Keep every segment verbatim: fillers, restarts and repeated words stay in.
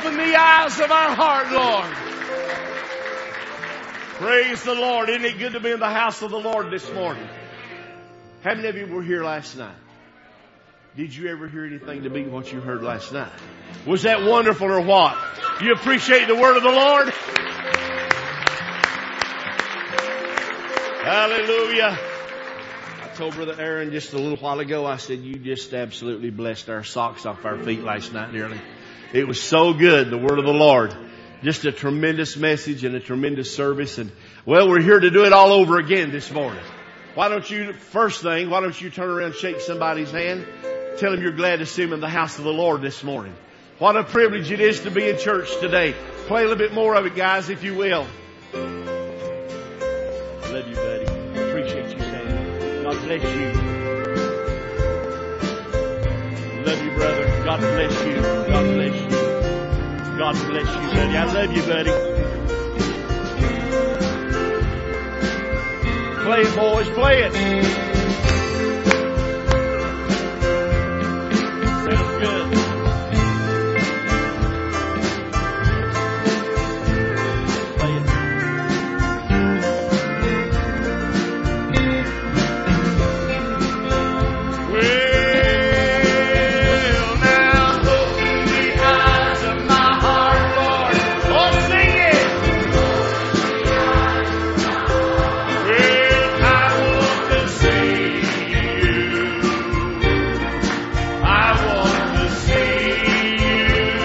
Open the eyes of our heart, Lord. Praise the Lord. Isn't it good to be in the house of the Lord this morning? How many of you were here last night? Did you ever hear anything to beat what you heard last night? Was that wonderful or what? You appreciate the word of the Lord? Hallelujah. I told Brother Aaron just a little while ago, I said, you just absolutely blessed our socks off our feet last night nearly. It was so good, the word of the Lord. Just a tremendous message and a tremendous service. And, well, we're here to do it all over again this morning. Why don't you, first thing, why don't you turn around and shake somebody's hand? Tell them you're glad to see them in the house of the Lord this morning. What a privilege it is to be in church today. Play a little bit more of it, guys, if you will. Love you, buddy. Appreciate you, Sam. God bless you. Love you, brother. God bless you. God bless you. God bless you, buddy. I love you, buddy. Play it, boys. Play it. Sounds good. Play it. Well, now open the eyes of my heart, Lord. Oh, sing it. Well, I want to see you. I want to see you.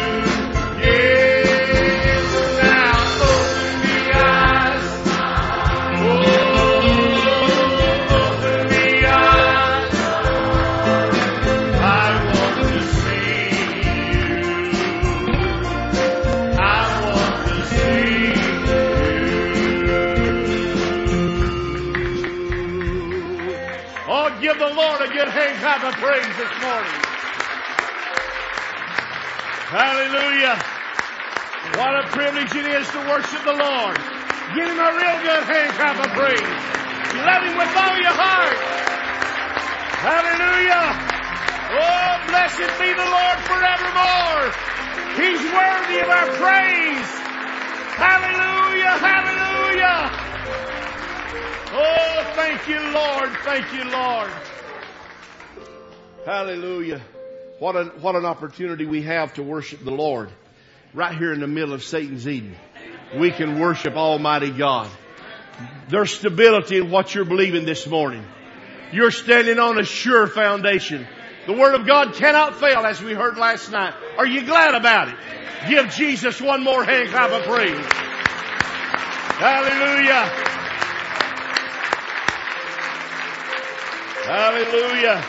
Yes, now open the eyes. Oh, open the eyes. I want to see you. I want to see you. Oh, give the Lord a good hand clap of praise this morning. Hallelujah. What a privilege it is to worship the Lord. Give him a real good hand clap of praise. Love him with all your heart. Hallelujah. Oh, blessed be the Lord forevermore. He's worthy of our praise. Hallelujah. Hallelujah. Oh, thank you, Lord. Thank you, Lord. Hallelujah. What an, what an opportunity we have to worship the Lord. Right here in the middle of Satan's Eden. We can worship Almighty God. There's stability in what you're believing this morning. You're standing on a sure foundation. The Word of God cannot fail, as we heard last night. Are you glad about it? Give Jesus one more hand clap of praise. Hallelujah. Hallelujah.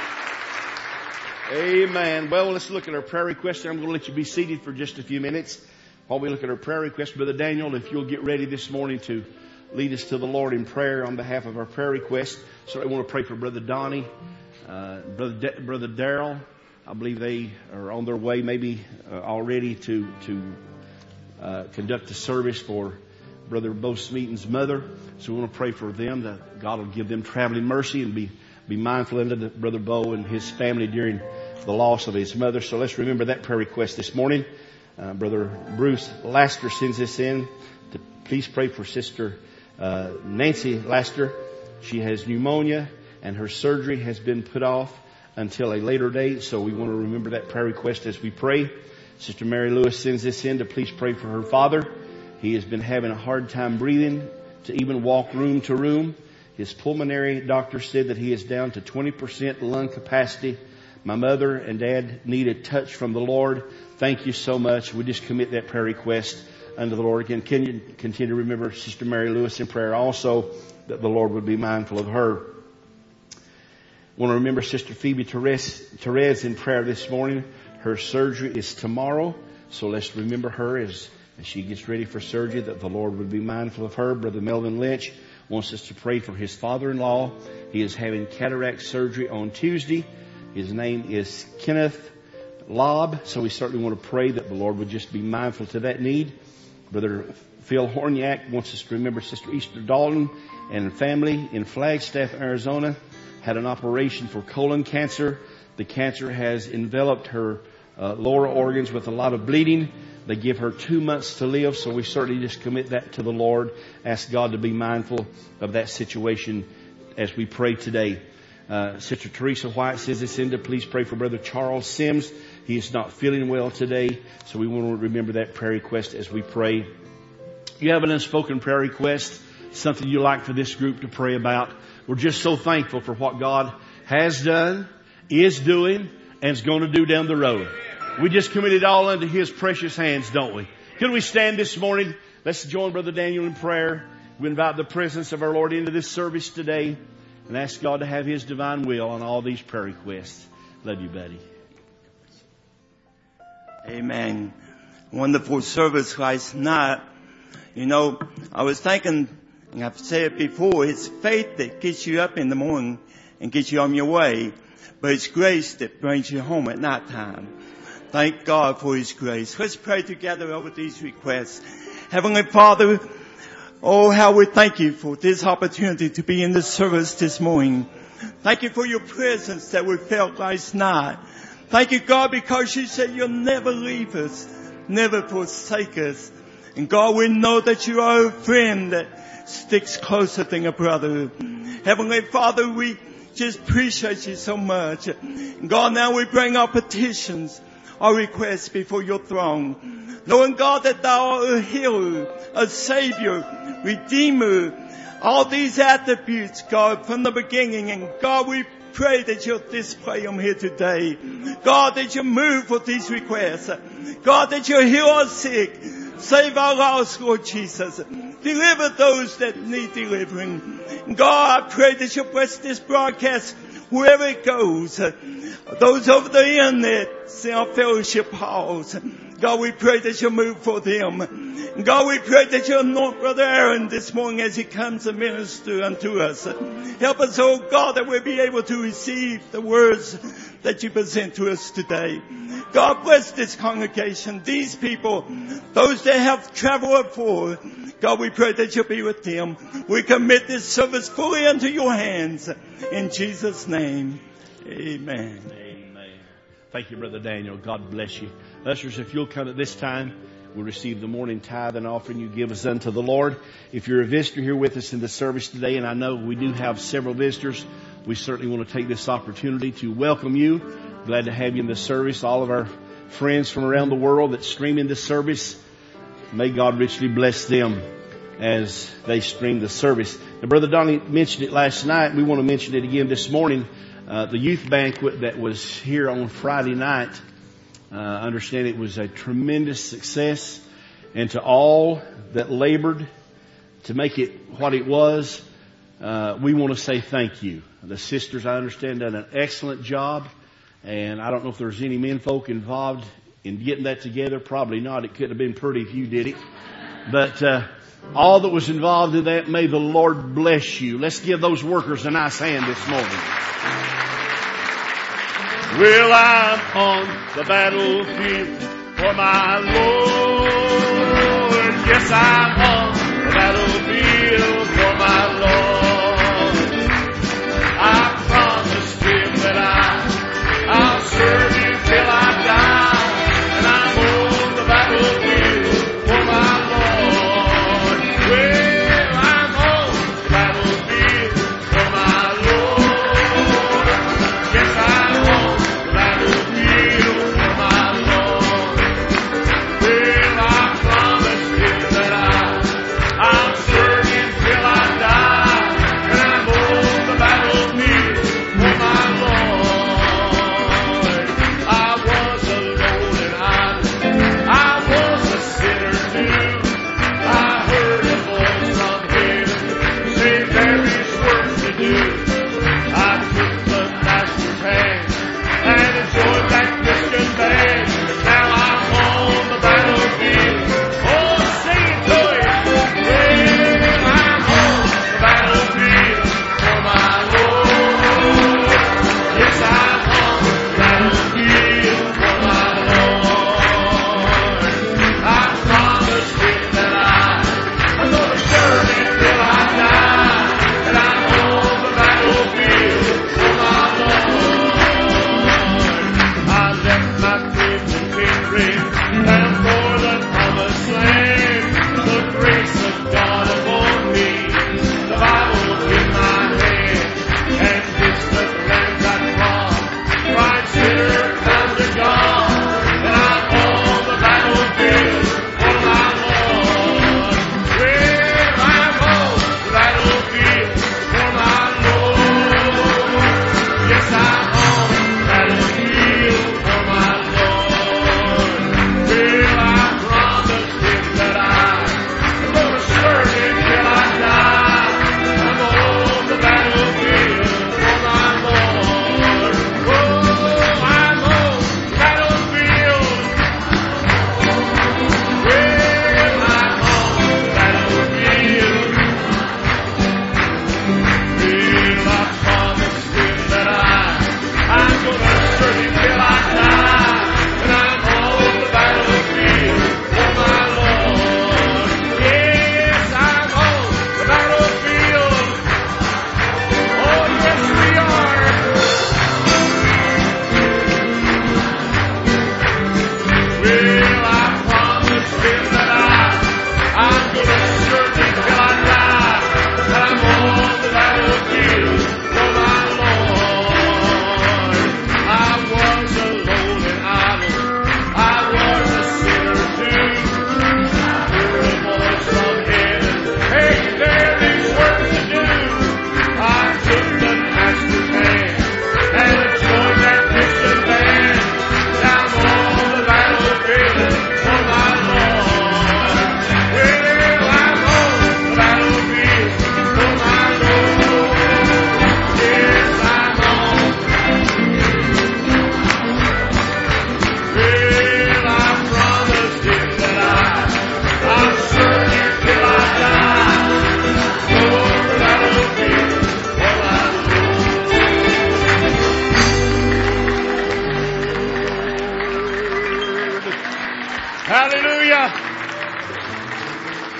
Amen. Well, let's look at our prayer request. I'm going to let you be seated for just a few minutes while we look at our prayer request. Brother Daniel, if you'll get ready this morning to lead us to the Lord in prayer on behalf of our prayer request. So I want to pray for Brother Donnie, uh, Brother D- Brother Darrell. I believe they are on their way maybe uh, already to to uh, conduct a service for Brother Bo Smeaton's mother. So we want to pray for them that God will give them traveling mercy and be be mindful of Brother Bo and his family during the loss of his mother. So let's remember that prayer request this morning. Uh, Brother Bruce Laster sends this in to please pray for Sister uh, Nancy Laster. She has pneumonia and her surgery has been put off until a later date. So we want to remember that prayer request as we pray. Sister Mary Lewis sends this in to please pray for her father. He has been having a hard time breathing to even walk room to room. His pulmonary doctor said that he is down to twenty percent lung capacity. My mother and dad need a touch from the Lord. Thank you so much. We just commit that prayer request unto the Lord. Again, can you continue to remember Sister Mary Lewis in prayer also, that the Lord would be mindful of her. I want to remember Sister Phoebe Therese, Therese in prayer this morning. Her surgery is tomorrow. So let's remember her as, as she gets ready for surgery, that the Lord would be mindful of her. Brother Melvin Lynch wants us to pray for his father-in-law. He is having cataract surgery on Tuesday. His name is Kenneth Lobb. So we certainly want to pray that the Lord would just be mindful to that need. Brother Phil Horniak wants us to remember Sister Easter Dalton and family in Flagstaff, Arizona. Had an operation for colon cancer. The cancer has enveloped her uh, lower organs with a lot of bleeding. They give her two months to live, so we certainly just commit that to the Lord. Ask God to be mindful of that situation as we pray today. Uh, Sister Teresa White says this, Cinda, please pray for Brother Charles Sims. He is not feeling well today, so we want to remember that prayer request as we pray. You have an unspoken prayer request, something you like for this group to pray about. We're just so thankful for what God has done, is doing, and is going to do down the road. We just commit it all into His precious hands, don't we? Can we stand this morning? Let's join Brother Daniel in prayer. We invite the presence of our Lord into this service today and ask God to have His divine will on all these prayer requests. Love you, buddy. Amen. Wonderful service last night. You know, I was thinking, and I've said it before, it's faith that gets you up in the morning and gets you on your way, but it's grace that brings you home at night time. Thank God for His grace. Let's pray together over these requests. Heavenly Father, oh, how we thank You for this opportunity to be in the service this morning. Thank You for Your presence that we felt last night. Thank You, God, because You said You'll never leave us, never forsake us. And God, we know that You are a friend that sticks closer than a brother. Heavenly Father, we just appreciate You so much. And God, now we bring our petitions, our requests before Your throne, knowing, God, that Thou art a healer, a savior, redeemer, all these attributes, God, from the beginning. And God, we pray that You'll display them here today. God, that You move for these requests. God, that You heal our sick, save our lost, Lord Jesus. Deliver those that need delivering. God, I pray that You'll bless this broadcast wherever it goes. Those over the internet, in our fellowship halls. God, we pray that You'll move for them. God, we pray that You'll anoint Brother Aaron this morning as he comes to minister unto us. Help us, oh God, that we'll be able to receive the words that You present to us today. God, bless this congregation, these people, those that have traveled before. God, we pray that You'll be with them. We commit this service fully unto Your hands. In Jesus' name, amen. Amen. Thank you, Brother Daniel. God bless you. Ushers, if you'll come at this time, we'll receive the morning tithe and offering You give us unto the Lord. If you're a visitor here with us in the service today, and I know we do have several visitors, we certainly want to take this opportunity to welcome you. Glad to have you in the service. All of our friends from around the world that stream in this service, may God richly bless them as they stream the service. Now, Brother Donnie mentioned it last night. We want to mention it again this morning. Uh, the youth banquet that was here on Friday night, uh, I understand it was a tremendous success. And to all that labored to make it what it was, uh, we want to say thank you. The sisters, I understand, done an excellent job. And I don't know if there's any men folk involved in getting that together. Probably not. It could have been pretty if you did it. But uh, all that was involved in that, may the Lord bless you. Let's give those workers a nice hand this morning. Well, I'm on the battlefield for my Lord. Yes, I'm on the battlefield for my Lord. I promised Him that I, I'll serve Him till I die. And I'm on the battlefield for my Lord. Well, I'm on the battlefield for my Lord. Yes, I'm on the battlefield for my Lord. Well, I promised Him that I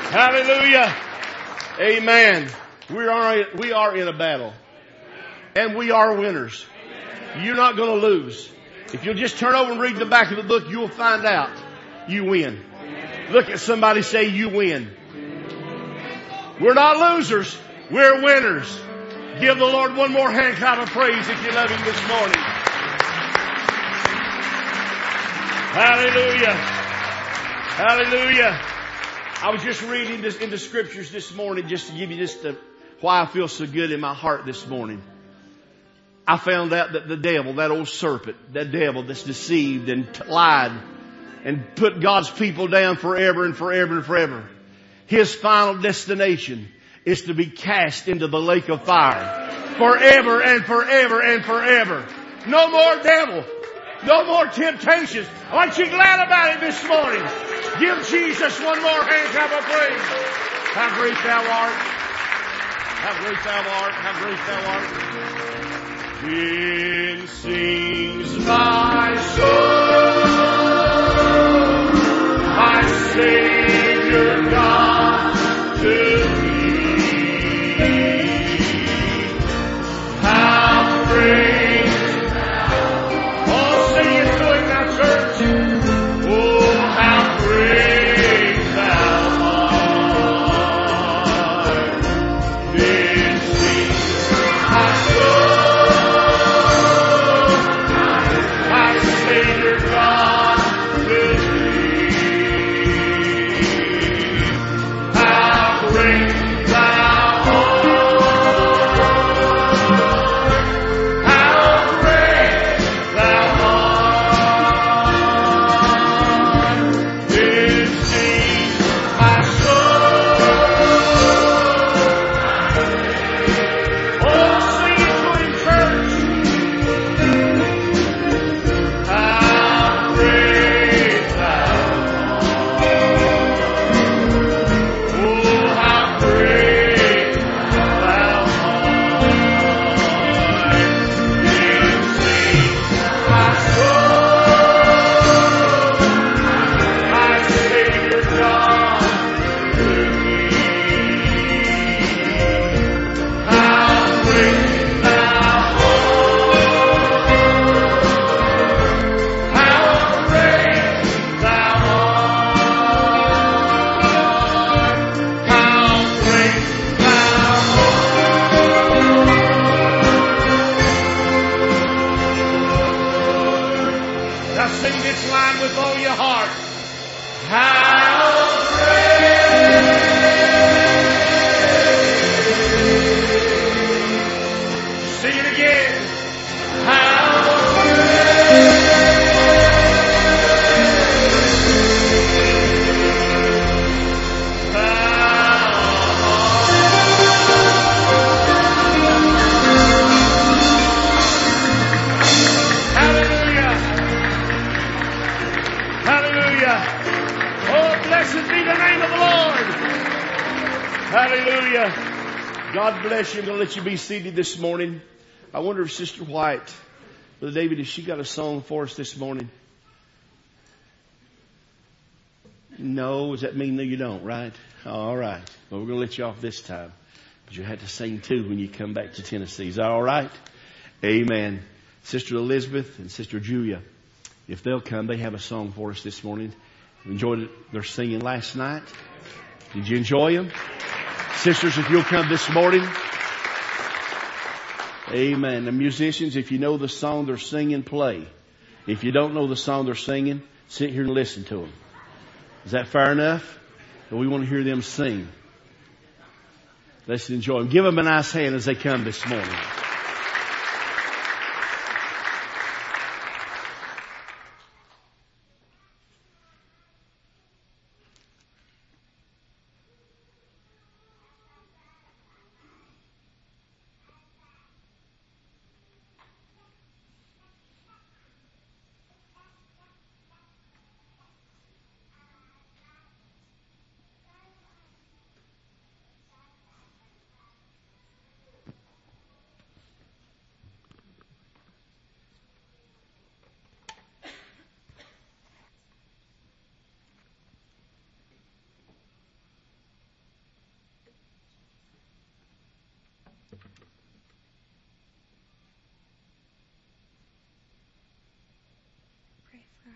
Hallelujah. Amen. We are, we are in a battle. And we are winners. You're not going to lose. If you'll just turn over and read the back of the book, you'll find out you win. Look at somebody, say you win. We're not losers. We're winners. Give the Lord one more hand clap of praise if you love Him this morning. Hallelujah. Hallelujah. I was just reading this in the scriptures this morning just to give you just the, why I feel so good in my heart this morning. I found out that the devil, that old serpent, that devil that's deceived and t- lied and put God's people down forever and forever and forever, his final destination is to be cast into the lake of fire forever and forever and forever. No more devil. No more temptations. Aren't you glad about it this morning? Give Jesus one more hand clap of praise. How great thou art. How great thou art. How great thou art. Then sings my soul, my Savior God to me. How great. Oh, sing it to Him now, church. Oh, how great thou art. Then sings my soul, my Savior God to me. How great thou art. How great thou art. Then sings my soul. Oh, sing it to Him, church. How great thou art. Oh, how great thou art. Then sings my soul, my Savior God to me. How great thou art. How great thou art. How great thou art. Now sing this line with all your heart. How great. Sing it again. How great. Hallelujah. Hallelujah. Oh, blessed be the name of the Lord. Hallelujah. God bless you. I'm going to let you be seated this morning. I wonder if Sister White, Brother David, has she got a song for us this morning? No. Does that mean no you don't, right? All right. Well, we're going to let you off this time. But you had to sing too when you come back to Tennessee. Is that all right? Amen. Sister Elizabeth and Sister Julia, if they'll come, they have a song for us this morning. We enjoyed their singing last night. Did you enjoy them? Sisters, if you'll come this morning. Amen. The musicians, if you know the song they're singing, play. If you don't know the song they're singing, sit here and listen to them. Is that fair enough? But we want to hear them sing. Let's enjoy them. Give them a nice hand as they come this morning.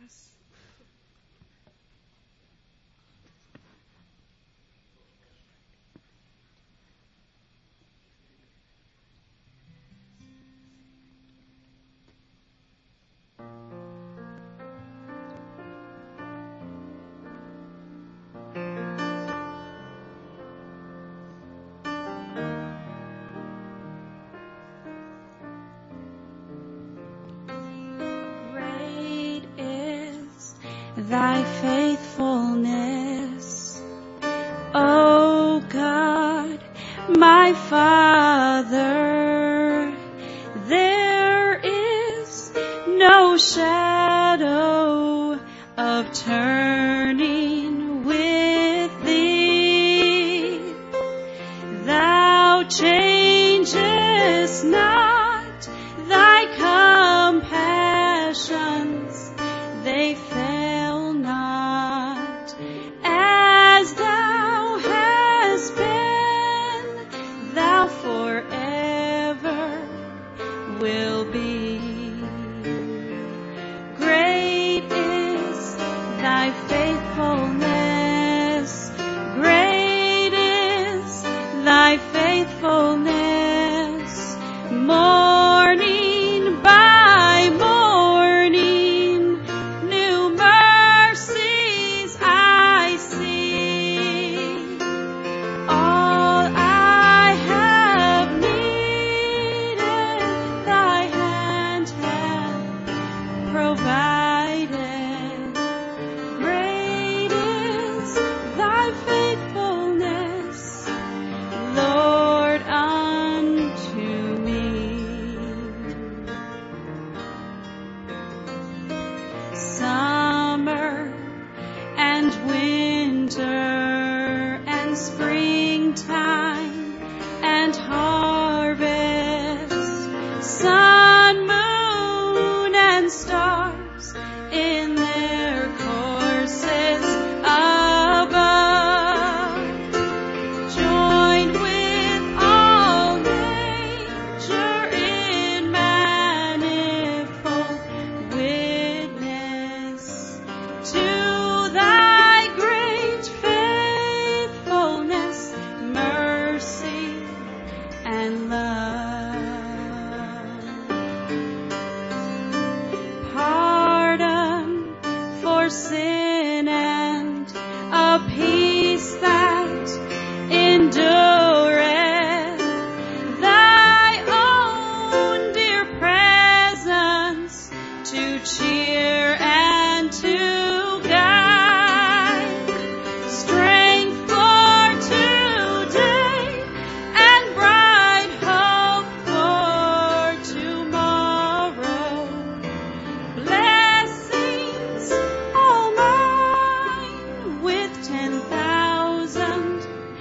Thy faithfulness, O God, my Father. There is no shadow of turning with Thee. Thou changest not, Thy compassions, they fail not. As Thou hast been, Thou forever will be. Great is Thy faithfulness. Great is Thy faithfulness. Morning by morning, new mercies I see. All I have needed, Thy hand hath provided. Great is Thy faithfulness, Lord, unto me. Summer and winter and springtime and harvest, sun, moon, and stars in their courses above, joined with all nature in manifold witness to Thy great faithfulness, mercy, and love. Pardon for sin and a peace that endureth, Thy own dear presence to cheer and to guide, strength for today and bright hope for tomorrow. Blessings all mine with ten thousand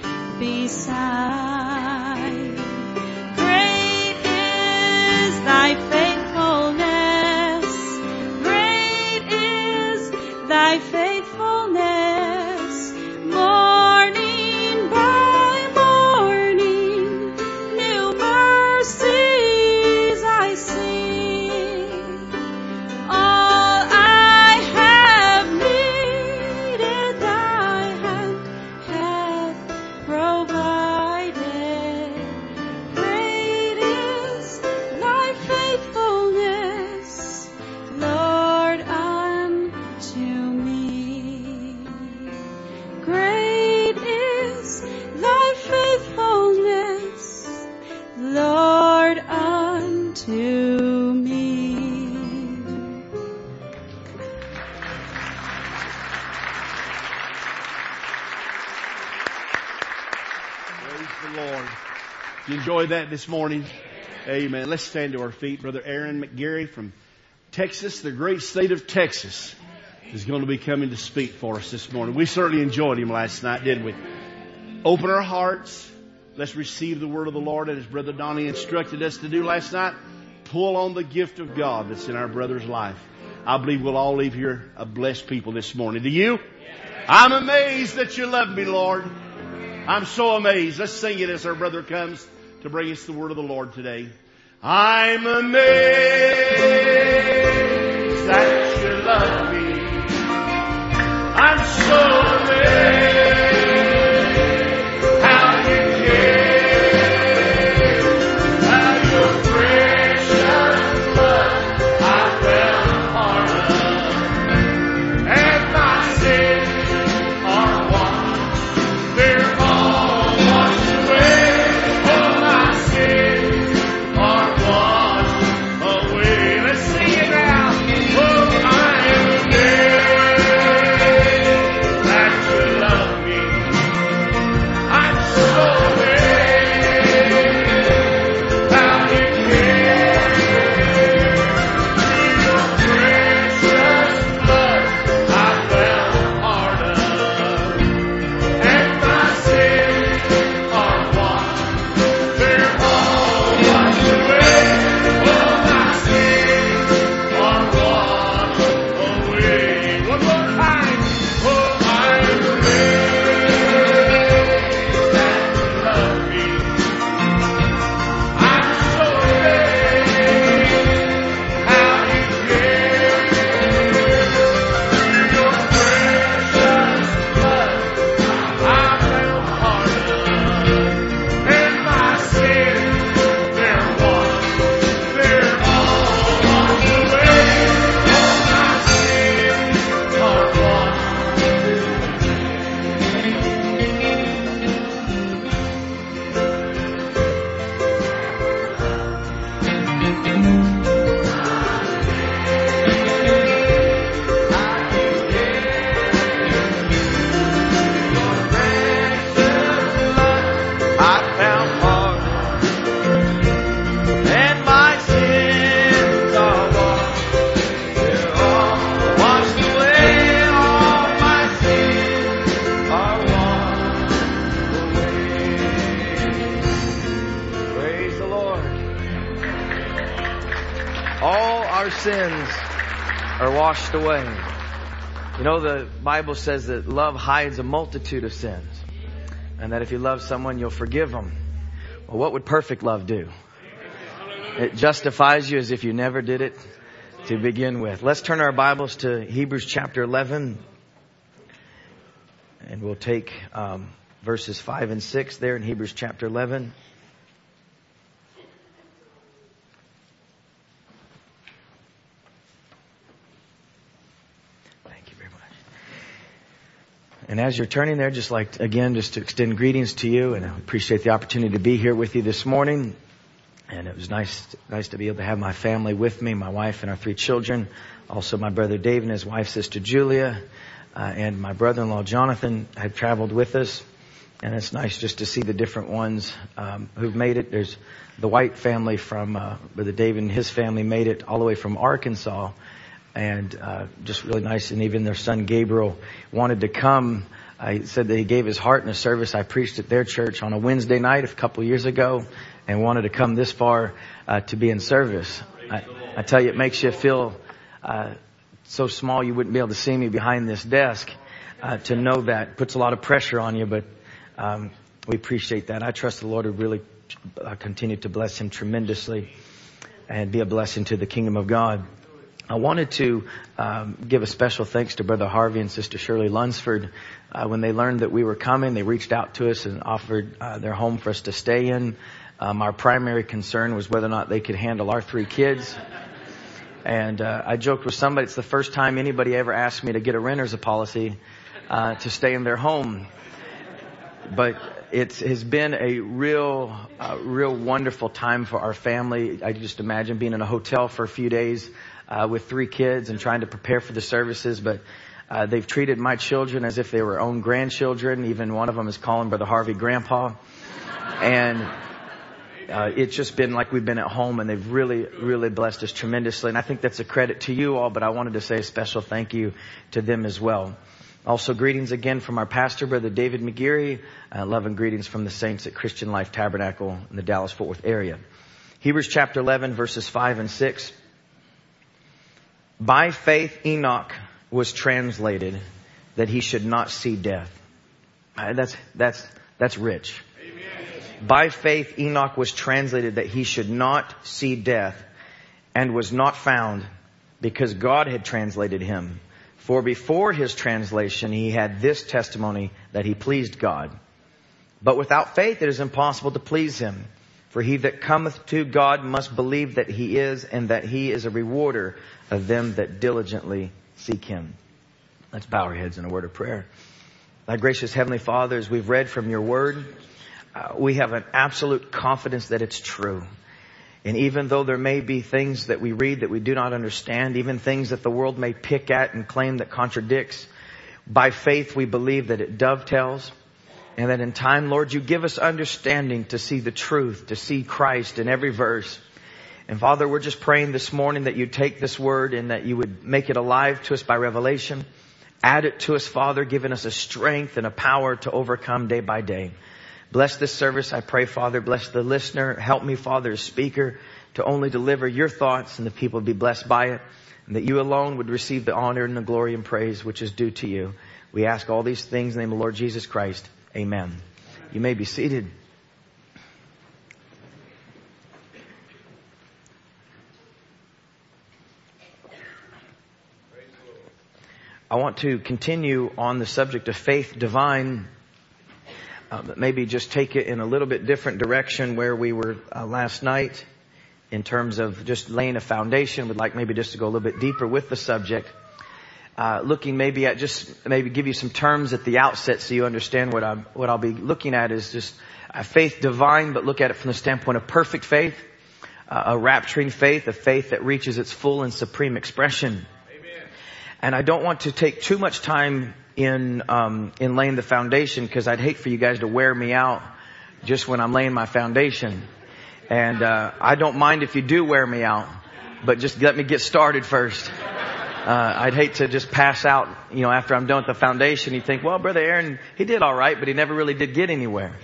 beside. Great is Thy faithfulness. Great is Thy faithfulness. Morning by morning, new mercies I see. All I have needed, Thy hand hath provided. Great is Thy faithfulness, Lord, unto me. Great is Thy faithfulness, Lord, unto me. Praise the Lord. You enjoyed that this morning? Amen. Let's stand to our feet. Brother Aaron McGarry from Texas, the great state of Texas, is going to be coming to speak for us this morning. We certainly enjoyed him last night, didn't we? Open our hearts. Let's receive the word of the Lord, and as Brother Donnie instructed us to do last night, pull on the gift of God that's in our brother's life. I believe we'll all leave here a blessed people this morning. Do you? I'm amazed that you love me, Lord. I'm so amazed. Let's sing it as our brother comes to bring us the word of the Lord today. I'm amazed that you love me. sins are washed away. You know, the Bible says that love hides a multitude of sins, and that if you love someone, you'll forgive them. Well, what would perfect love do? It justifies you as if you never did it to begin with. Let's turn our Bibles to Hebrews chapter eleven, and we'll take um, verses five and six there in Hebrews chapter eleven. And as you're turning there, just like, again, just to extend greetings to you, and I appreciate the opportunity to be here with you this morning. And it was nice, nice to be able to have my family with me, my wife and our three children. Also my brother Dave and his wife, Sister Julia, uh, and my brother-in-law Jonathan had traveled with us. And it's nice just to see the different ones um, who've made it. There's the White family from, uh, Brother Dave and his family made it all the way from Arkansas. And uh, just really nice. And even their son Gabriel wanted to come. I said that he gave his heart in a service I preached at their church on a Wednesday night a couple years ago, and wanted to come this far uh, to be in service. I, I tell you, it makes you feel uh, so small you wouldn't be able to see me behind this desk. Uh, to know that puts a lot of pressure on you, but um, we appreciate that. I trust the Lord would really uh, continue to bless him tremendously and be a blessing to the kingdom of God. I wanted to um, give a special thanks to Brother Harvey and Sister Shirley Lunsford. Uh, when they learned that we were coming, they reached out to us and offered uh, their home for us to stay in. Um, our primary concern was whether or not they could handle our three kids. And uh, I joked with somebody, it's the first time anybody ever asked me to get a renter's policy uh, to stay in their home. But it has been a real, uh, real wonderful time for our family. I just imagine being in a hotel for a few days Uh, with three kids and trying to prepare for the services. But uh, they've treated my children as if they were own grandchildren. Even one of them is calling Brother Harvey Grandpa. And uh, it's just been like we've been at home, and they've really, really blessed us tremendously. And I think that's a credit to you all, but I wanted to say a special thank you to them as well. Also, greetings again from our pastor, Brother David McGeary. Uh, love and greetings from the saints at Christian Life Tabernacle in the Dallas-Fort Worth area. Hebrews chapter eleven, verses five and six. By faith, Enoch was translated that he should not see death. Uh, that's, that's, that's rich. Amen. By faith, Enoch was translated that he should not see death, and was not found, because God had translated him. For before his translation, he had this testimony that he pleased God. But without faith, it is impossible to please him. For he that cometh to God must believe that he is, and that he is a rewarder of them that diligently seek him. Let's bow our heads in a word of prayer. Thy gracious Heavenly Father, as we've read from your word, uh, we have an absolute confidence that it's true. And even though there may be things that we read that we do not understand, even things that the world may pick at and claim that contradicts, by faith we believe that it dovetails. And that in time, Lord, you give us understanding to see the truth, to see Christ in every verse. And Father, we're just praying this morning that you take this word and that you would make it alive to us by revelation. Add it to us, Father, giving us a strength and a power to overcome day by day. Bless this service, I pray, Father. Bless the listener. Help me, Father, as speaker, to only deliver your thoughts, and the people would be blessed by it. And that you alone would receive the honor and the glory and praise which is due to you. We ask all these things in the name of the Lord Jesus Christ. Amen. You may be seated. I want to continue on the subject of faith divine, uh, but maybe just take it in a little bit different direction where we were uh, last night in terms of just laying a foundation. We'd like maybe just to go a little bit deeper with the subject. Uh, looking maybe at just maybe give you some terms at the outset so you understand what I'm, what I'll be looking at is just a faith divine, but look at it from the standpoint of perfect faith, uh, a rapturing faith, a faith that reaches its full and supreme expression. Amen. And I don't want to take too much time in, um, in laying the foundation because I'd hate for you guys to wear me out just when I'm laying my foundation. And, uh, I don't mind if you do wear me out, but just let me get started first. Uh, I'd hate to just pass out, you know, after I'm done with the foundation. You think, well, Brother Aaron, he did all right, but he never really did get anywhere.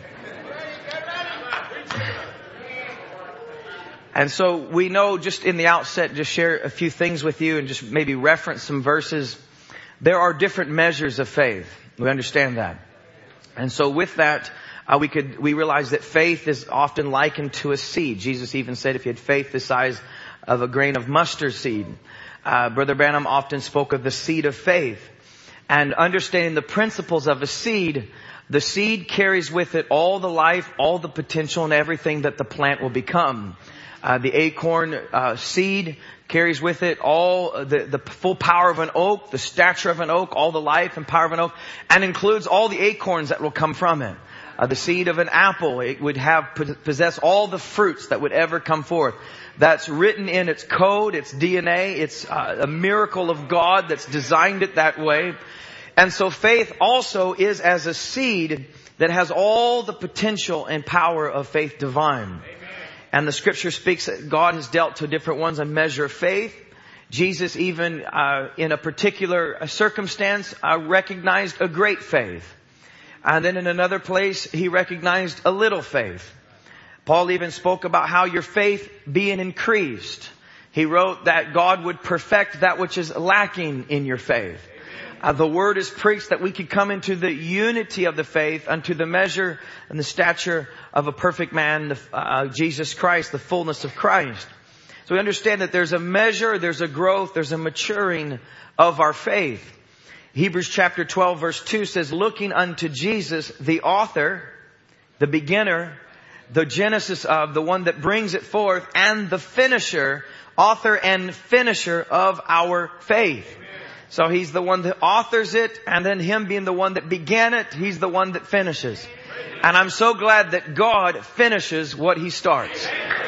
And so we know just in the outset, just share a few things with you and just maybe reference some verses. There are different measures of faith. We understand that. And so with that, uh, we could, we realize that faith is often likened to a seed. Jesus even said if you had faith the size of a grain of mustard seed. Uh, Brother Branham often spoke of the seed of faith. And understanding the principles of a seed, the seed carries with it all the life, all the potential, and everything that the plant will become. Uh, the acorn uh, seed carries with it all the, the full power of an oak, the stature of an oak, all the life and power of an oak, and includes all the acorns that will come from it. Uh, the seed of an apple, it would have possess all the fruits that would ever come forth. That's written in its code, its D N A. It's uh, a miracle of God that's designed it that way. And so faith also is as a seed that has all the potential and power of faith divine. Amen. And the scripture speaks that God has dealt to different ones a measure of faith. Jesus even uh, in a particular circumstance uh, recognized a great faith. And then in another place, he recognized a little faith. Paul even spoke about how your faith being increased. He wrote that God would perfect that which is lacking in your faith. Uh, the word is preached that we could come into the unity of the faith unto the measure and the stature of a perfect man, the, uh, Jesus Christ, the fullness of Christ. So we understand that there's a measure, there's a growth, there's a maturing of our faith. Hebrews chapter twelve verse two says, looking unto Jesus, the author, the beginner, the genesis of, the one that brings it forth, and the finisher, author and finisher of our faith. Amen. So he's the one that authors it, and then him being the one that began it, he's the one that finishes. And I'm so glad that God finishes what he starts.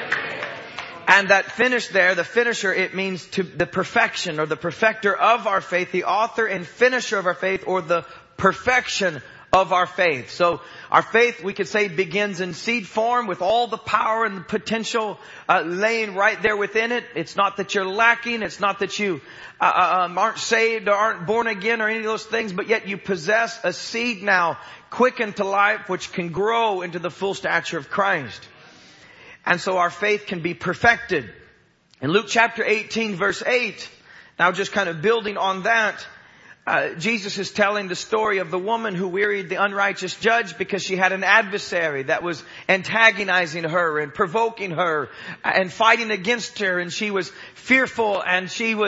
And that finish there, the finisher, it means to the perfection or the perfecter of our faith, the author and finisher of our faith, or the perfection of our faith. So our faith, we could say, begins in seed form with all the power and the potential uh, laying right there within it. It's not that you're lacking. It's not that you uh, um, aren't saved or aren't born again or any of those things, but yet you possess a seed now quickened to life which can grow into the full stature of Christ. And so our faith can be perfected. In Luke chapter eighteen verse eight, now just kind of building on that, Uh, Jesus is telling the story of the woman who wearied the unrighteous judge because she had an adversary that was antagonizing her and provoking her and fighting against her, and she was fearful and she was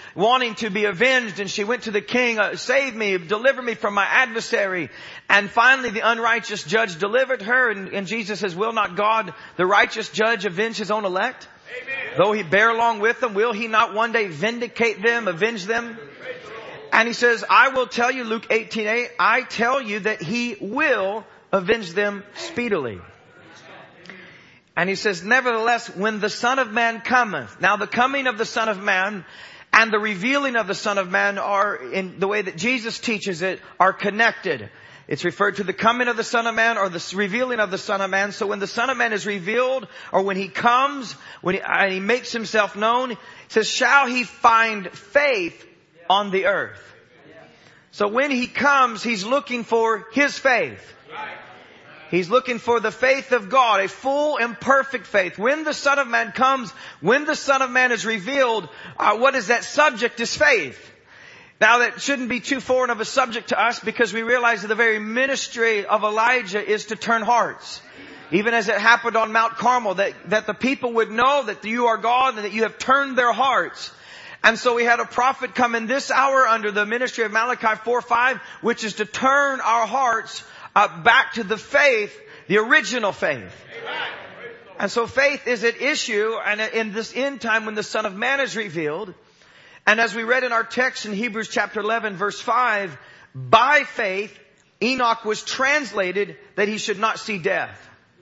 wanting to be avenged. And she went to the king, uh, save me, deliver me from my adversary. And finally the unrighteous judge delivered her. And, and Jesus says, will not God, the righteous judge, avenge his own elect? Amen. Though he bear along with them, will he not one day vindicate them, avenge them? And he says, I will tell you, Luke eighteen eight, I tell you that he will avenge them speedily. And he says, nevertheless, when the Son of Man cometh. Now the coming of the Son of Man and the revealing of the Son of Man are, in the way that Jesus teaches it, are connected. It's referred to the coming of the Son of Man or the revealing of the Son of Man. So when the Son of Man is revealed, or when he comes, when he, and he makes himself known, he says, shall he find faith on the earth? So when he comes, he's looking for his faith. He's looking for the faith of God, a full and perfect faith. When the Son of Man comes, when the Son of Man is revealed, uh, what is that subject is faith. Now that shouldn't be too foreign of a subject to us, because we realize that the very ministry of Elijah is to turn hearts. Even as it happened on Mount Carmel, that, that the people would know that you are God and that you have turned their hearts. And so we had a prophet come in this hour under the ministry of Malachi four five, which is to turn our hearts uh, back to the faith, the original faith. And so faith is at issue, and in this end time when the Son of Man is revealed. And as we read in our text in Hebrews chapter eleven verse five, by faith Enoch was translated that he should not see death.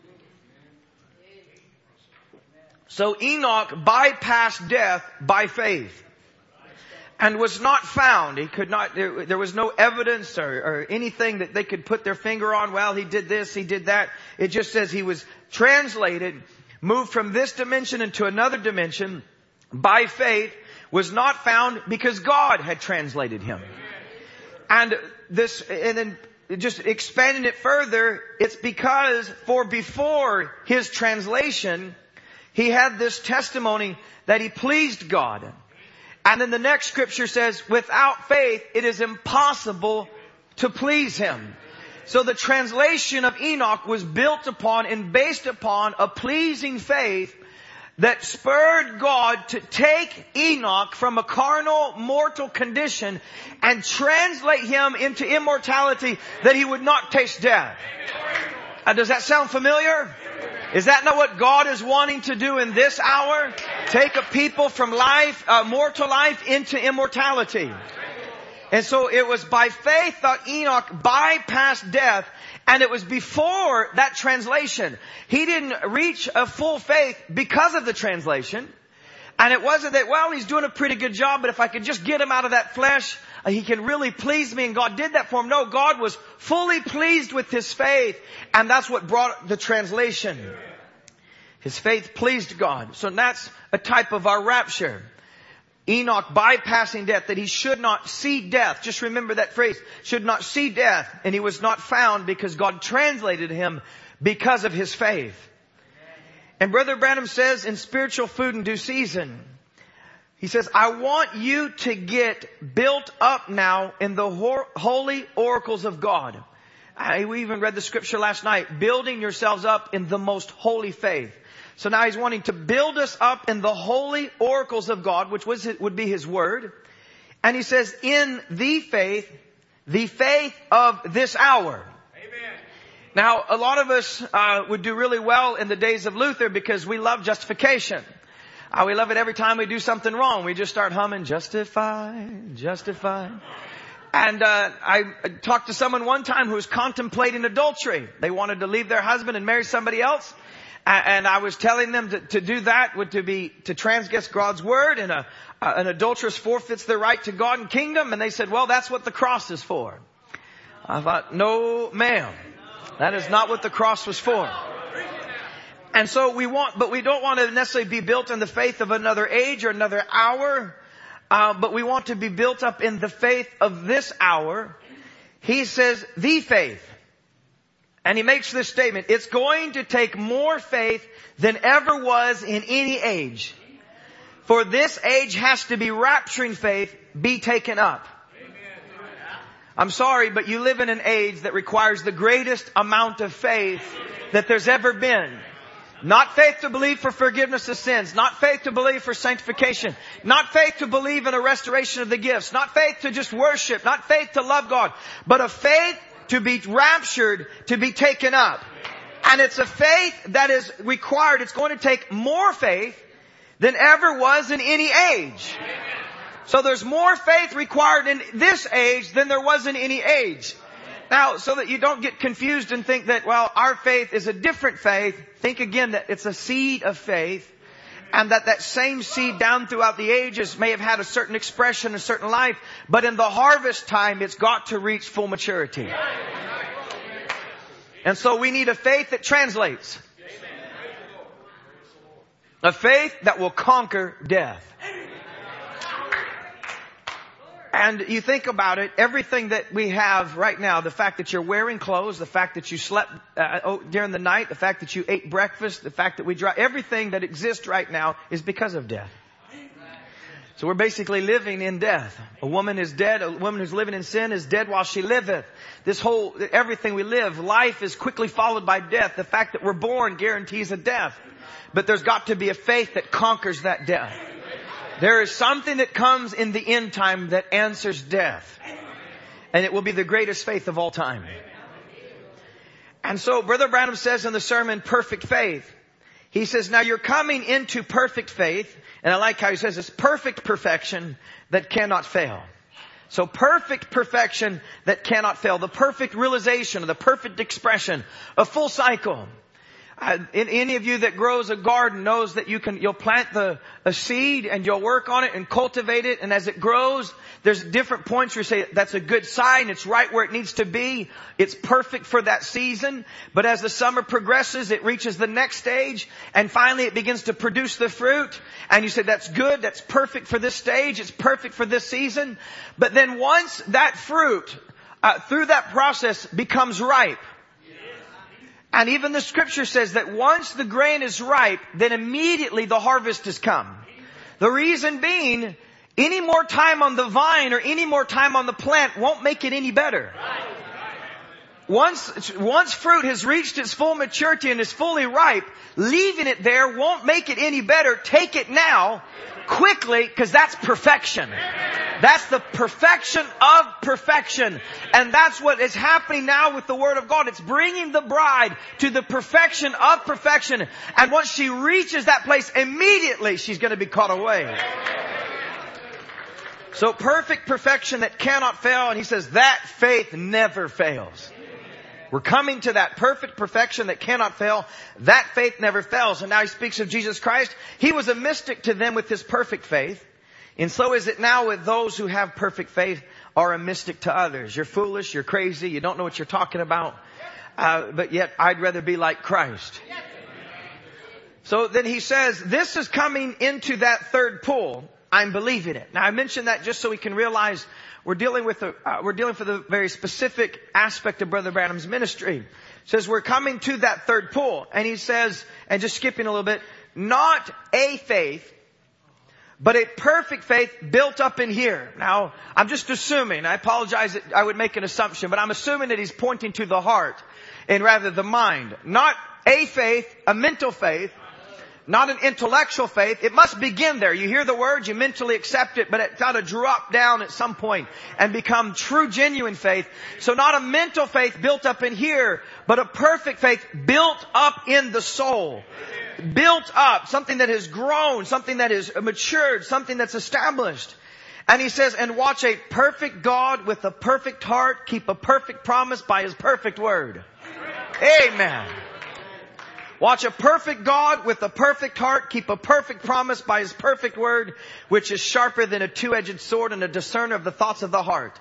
So Enoch bypassed death by faith. And was not found. He could not, there, there was no evidence or, or anything that they could put their finger on. Well, he did this, he did that. It just says he was translated, moved from this dimension into another dimension by faith, was not found because God had translated him. And this, and then just expanding it further, it's because for before his translation, he had this testimony that he pleased God. And then the next scripture says, without faith, it is impossible to please him. So the translation of Enoch was built upon and based upon a pleasing faith that spurred God to take Enoch from a carnal, mortal condition and translate him into immortality, that he would not taste death. Uh, does that sound familiar? Is that not what God is wanting to do in this hour? Take a people from life, uh, mortal life, into immortality. And so it was by faith that Enoch bypassed death, and it was before that translation. He didn't reach a full faith because of the translation. And it wasn't that, well, he's doing a pretty good job, but if I could just get him out of that flesh, he can really please me, and God did that for him. No, God was fully pleased with his faith, and that's what brought the translation. His faith pleased God. So that's a type of our rapture. Enoch bypassing death, that he should not see death. Just remember that phrase, should not see death, and he was not found because God translated him because of his faith. And Brother Branham says in Spiritual Food in Due Season, he says, I want you to get built up now in the holy oracles of God. I, we even read the scripture last night, building yourselves up in the most holy faith. So now he's wanting to build us up in the holy oracles of God, which was, would be his word. And he says, in the faith, the faith of this hour. Now, a lot of us uh, would do really well in the days of Luther because we love justification. Uh, we love it every time we do something wrong. We just start humming, justified, justified. And uh, I talked to someone one time who was contemplating adultery. They wanted to leave their husband and marry somebody else. And I was telling them to, to do that would to be to transgress God's word, and a, uh, an adulteress forfeits their right to God and kingdom. And they said, well, that's what the cross is for. I thought, no, ma'am. That is not what the cross was for. And so we want, but we don't want to necessarily be built in the faith of another age or another hour. Uh, but we want to be built up in the faith of this hour. He says, the faith. And he makes this statement. It's going to take more faith than ever was in any age. For this age has to be rapturing faith, be taken up. I'm sorry, but you live in an age that requires the greatest amount of faith that there's ever been. Not faith to believe for forgiveness of sins. Not faith to believe for sanctification. Not faith to believe in a restoration of the gifts. Not faith to just worship. Not faith to love God. But a faith to be raptured, to be taken up. And it's a faith that is required. It's going to take more faith than ever was in any age. So there's more faith required in this age than there was in any age. Now, so that you don't get confused and think that, well, our faith is a different faith. Think again that it's a seed of faith, and that that same seed down throughout the ages may have had a certain expression, a certain life, but in the harvest time, it's got to reach full maturity. And so we need a faith that translates. A faith that will conquer death. And you think about it, everything that we have right now, the fact that you're wearing clothes, the fact that you slept uh, during the night, the fact that you ate breakfast, the fact that we drive, everything that exists right now is because of death. So we're basically living in death. A woman is dead. A woman who's living in sin is dead while she liveth. This whole, everything we live, life is quickly followed by death. The fact that we're born guarantees a death. But there's got to be a faith that conquers that death. There is something that comes in the end time that answers death. And it will be the greatest faith of all time. And so Brother Branham says in the sermon, perfect faith. He says, now you're coming into perfect faith. And I like how he says it's perfect perfection that cannot fail. So perfect perfection that cannot fail. The perfect realization, the perfect expression, a full cycle. Uh, any of you that grows a garden knows that you can, you'll plant the, a seed and you'll work on it and cultivate it. And as it grows, there's different points where you say, that's a good sign. It's right where it needs to be. It's perfect for that season. But as the summer progresses, it reaches the next stage. And finally, it begins to produce the fruit. And you say, that's good. That's perfect for this stage. It's perfect for this season. But then once that fruit, uh, through that process becomes ripe, and even the scripture says that once the grain is ripe, then immediately the harvest has come. The reason being, any more time on the vine or any more time on the plant won't make it any better. Once, once fruit has reached its full maturity and is fully ripe, leaving it there won't make it any better. Take it now, quickly, because that's perfection. That's the perfection of perfection. And that's what is happening now with the Word of God. It's bringing the bride to the perfection of perfection. And once she reaches that place, immediately she's going to be caught away. So perfect perfection that cannot fail. And he says that faith never fails. We're coming to that perfect perfection that cannot fail. That faith never fails. And now he speaks of Jesus Christ. He was a mystic to them with his perfect faith. And so is it now with those who have perfect faith are a mystic to others. You're foolish, you're crazy, you don't know what you're talking about. Uh, but yet I'd rather be like Christ. So then he says, this is coming into that third pull. I'm believing it. Now I mentioned that just so we can realize we're dealing with a, uh, we're dealing with a very specific aspect of Brother Branham's ministry. It says we're coming to that third pull. And he says, and just skipping a little bit, not a faith, but a perfect faith built up in here. Now, I'm just assuming, I apologize that I would make an assumption, but I'm assuming that he's pointing to the heart and rather the mind. Not a faith, a mental faith, not an intellectual faith. It must begin there. You hear the words, you mentally accept it, but it's got to drop down at some point and become true, genuine faith. So not a mental faith built up in here, but a perfect faith built up in the soul. Built up, something that has grown, something that is matured, something that's established. And he says, and watch a perfect God with a perfect heart keep a perfect promise by his perfect word. Amen. Watch a perfect God with a perfect heart keep a perfect promise by his perfect word, which is sharper than a two-edged sword and a discerner of the thoughts of the heart.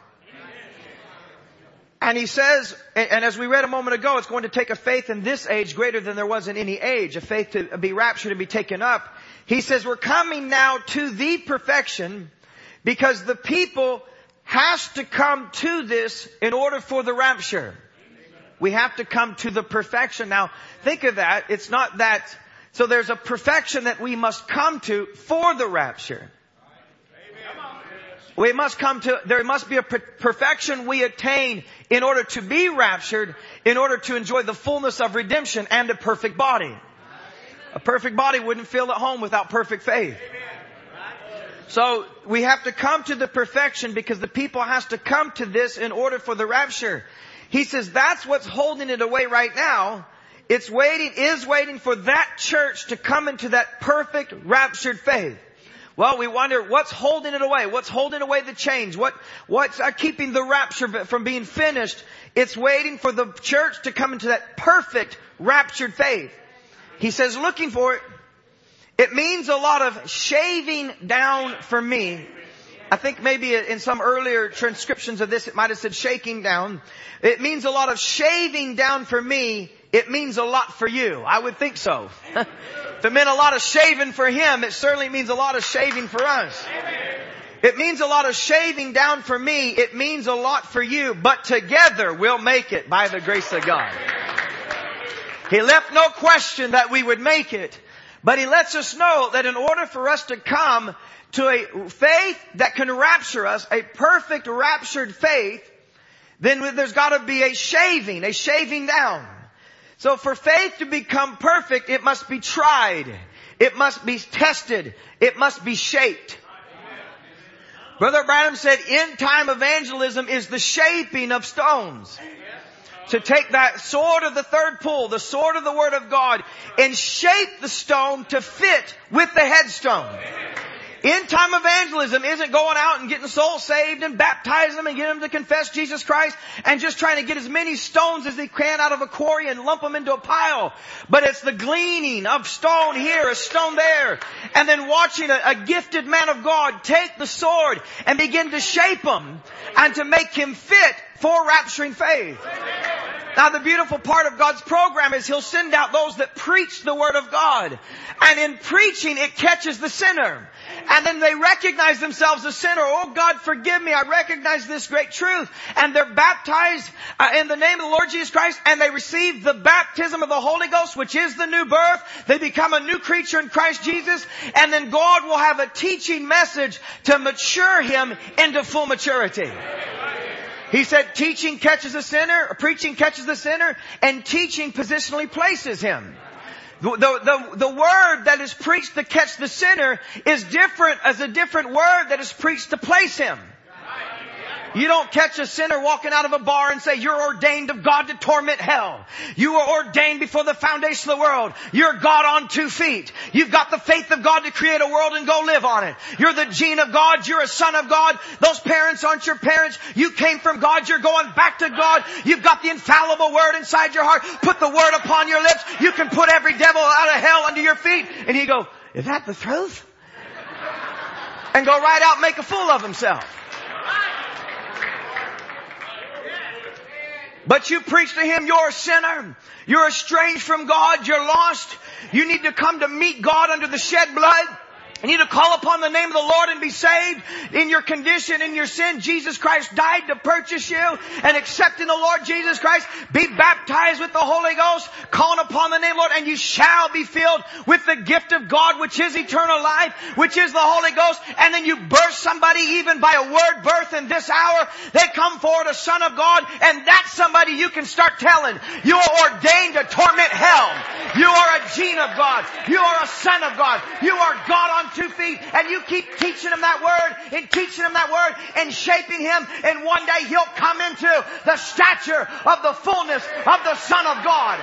And he says, and as we read a moment ago, it's going to take a faith in this age greater than there was in any age, a faith to be raptured and be taken up. He says we're coming now to the perfection because the people has to come to this in order for the rapture. We have to come to the perfection. Now, think of that. It's not that. So there's a perfection that we must come to for the rapture. We must come to, there must be a per- perfection we attain in order to be raptured, in order to enjoy the fullness of redemption and a perfect body. A perfect body wouldn't feel at home without perfect faith. So we have to come to the perfection because the people has to come to this in order for the rapture. He says that's what's holding it away right now. It's waiting, is waiting for that church to come into that perfect raptured faith. Well, we wonder what's holding it away. What's holding away the change? What, what's uh, keeping the rapture from being finished? It's waiting for the church to come into that perfect raptured faith. He says looking for it. It means a lot of shaving down for me. I think maybe in some earlier transcriptions of this, it might have said shaking down. It means a lot of shaving down for me. It means a lot for you. I would think so. If it meant a lot of shaving for him, it certainly means a lot of shaving for us. It means a lot of shaving down for me. It means a lot for you. But together we'll make it by the grace of God. He left no question that we would make it. But He lets us know that in order for us to come to a faith that can rapture us, a perfect raptured faith, then there's got to be a shaving, a shaving down. So for faith to become perfect, it must be tried. It must be tested. It must be shaped. Brother Branham said end time evangelism is the shaping of stones. To take that sword of the third pull, the sword of the Word of God, and shape the stone to fit with the headstone. End time evangelism isn't going out and getting souls saved and baptizing them and getting them to confess Jesus Christ and just trying to get as many stones as they can out of a quarry and lump them into a pile. But it's the gleaning of stone here, a stone there, and then watching a, a gifted man of God take the sword and begin to shape them and to make him fit for rapturing faith. Now the beautiful part of God's program is He'll send out those that preach the Word of God. And in preaching, it catches the sinner. And then they recognize themselves a sinner. Oh God, forgive me. I recognize this great truth. And they're baptized uh, in the name of the Lord Jesus Christ. And they receive the baptism of the Holy Ghost, which is the new birth. They become a new creature in Christ Jesus. And then God will have a teaching message to mature him into full maturity. He said teaching catches a sinner, or preaching catches the sinner, and teaching positionally places him. The, the, the, the word that is preached to catch the sinner is different as a different word that is preached to place him. You don't catch a sinner walking out of a bar and say, you're ordained of God to torment hell. You are ordained before the foundation of the world. You're God on two feet. You've got the faith of God to create a world and go live on it. You're the gene of God. You're a son of God. Those parents aren't your parents. You came from God. You're going back to God. You've got the infallible word inside your heart. Put the word upon your lips. You can put every devil out of hell under your feet. And you go, is that the truth? And go right out and make a fool of himself. But you preach to him, you're a sinner. You're estranged from God. You're lost. You need to come to meet God under the shed blood. You need to call upon the name of the Lord and be saved. In your condition, in your sin, Jesus Christ died to purchase you. And accepting the Lord Jesus Christ, be baptized with the Holy Ghost, calling upon the name of the Lord, and you shall be filled with the gift of God, which is eternal life, which is the Holy Ghost. And then you birth somebody even by a word birth in this hour. They come forward a son of God, and that's somebody you can start telling. You are ordained to torment hell. You are a gene of God. You are a son of God. You are God on two feet, and you keep teaching him that word and teaching him that word and shaping him, and one day he'll come into the stature of the fullness of the Son of God.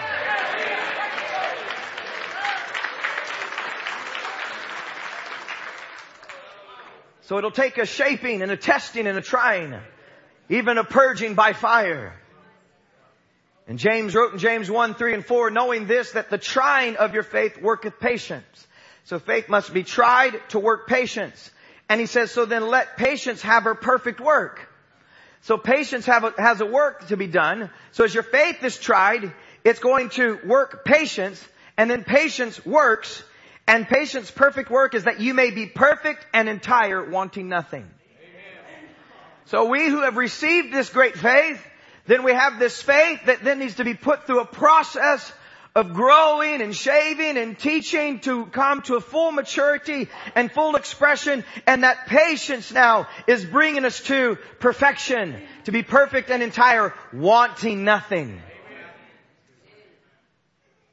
So it'll take a shaping and a testing and a trying, even a purging by fire. And James wrote in James one, three and four, knowing this, that the trying of your faith worketh patience. So faith must be tried to work patience. And he says, so then let patience have her perfect work. So patience have a, has a work to be done. So as your faith is tried, it's going to work patience. And then patience works. And patience perfect work is that you may be perfect and entire, wanting nothing. Amen. So we who have received this great faith, then we have this faith that then needs to be put through a process of growing and shaving and teaching to come to a full maturity and full expression. And that patience now is bringing us to perfection, to be perfect and entire, wanting nothing.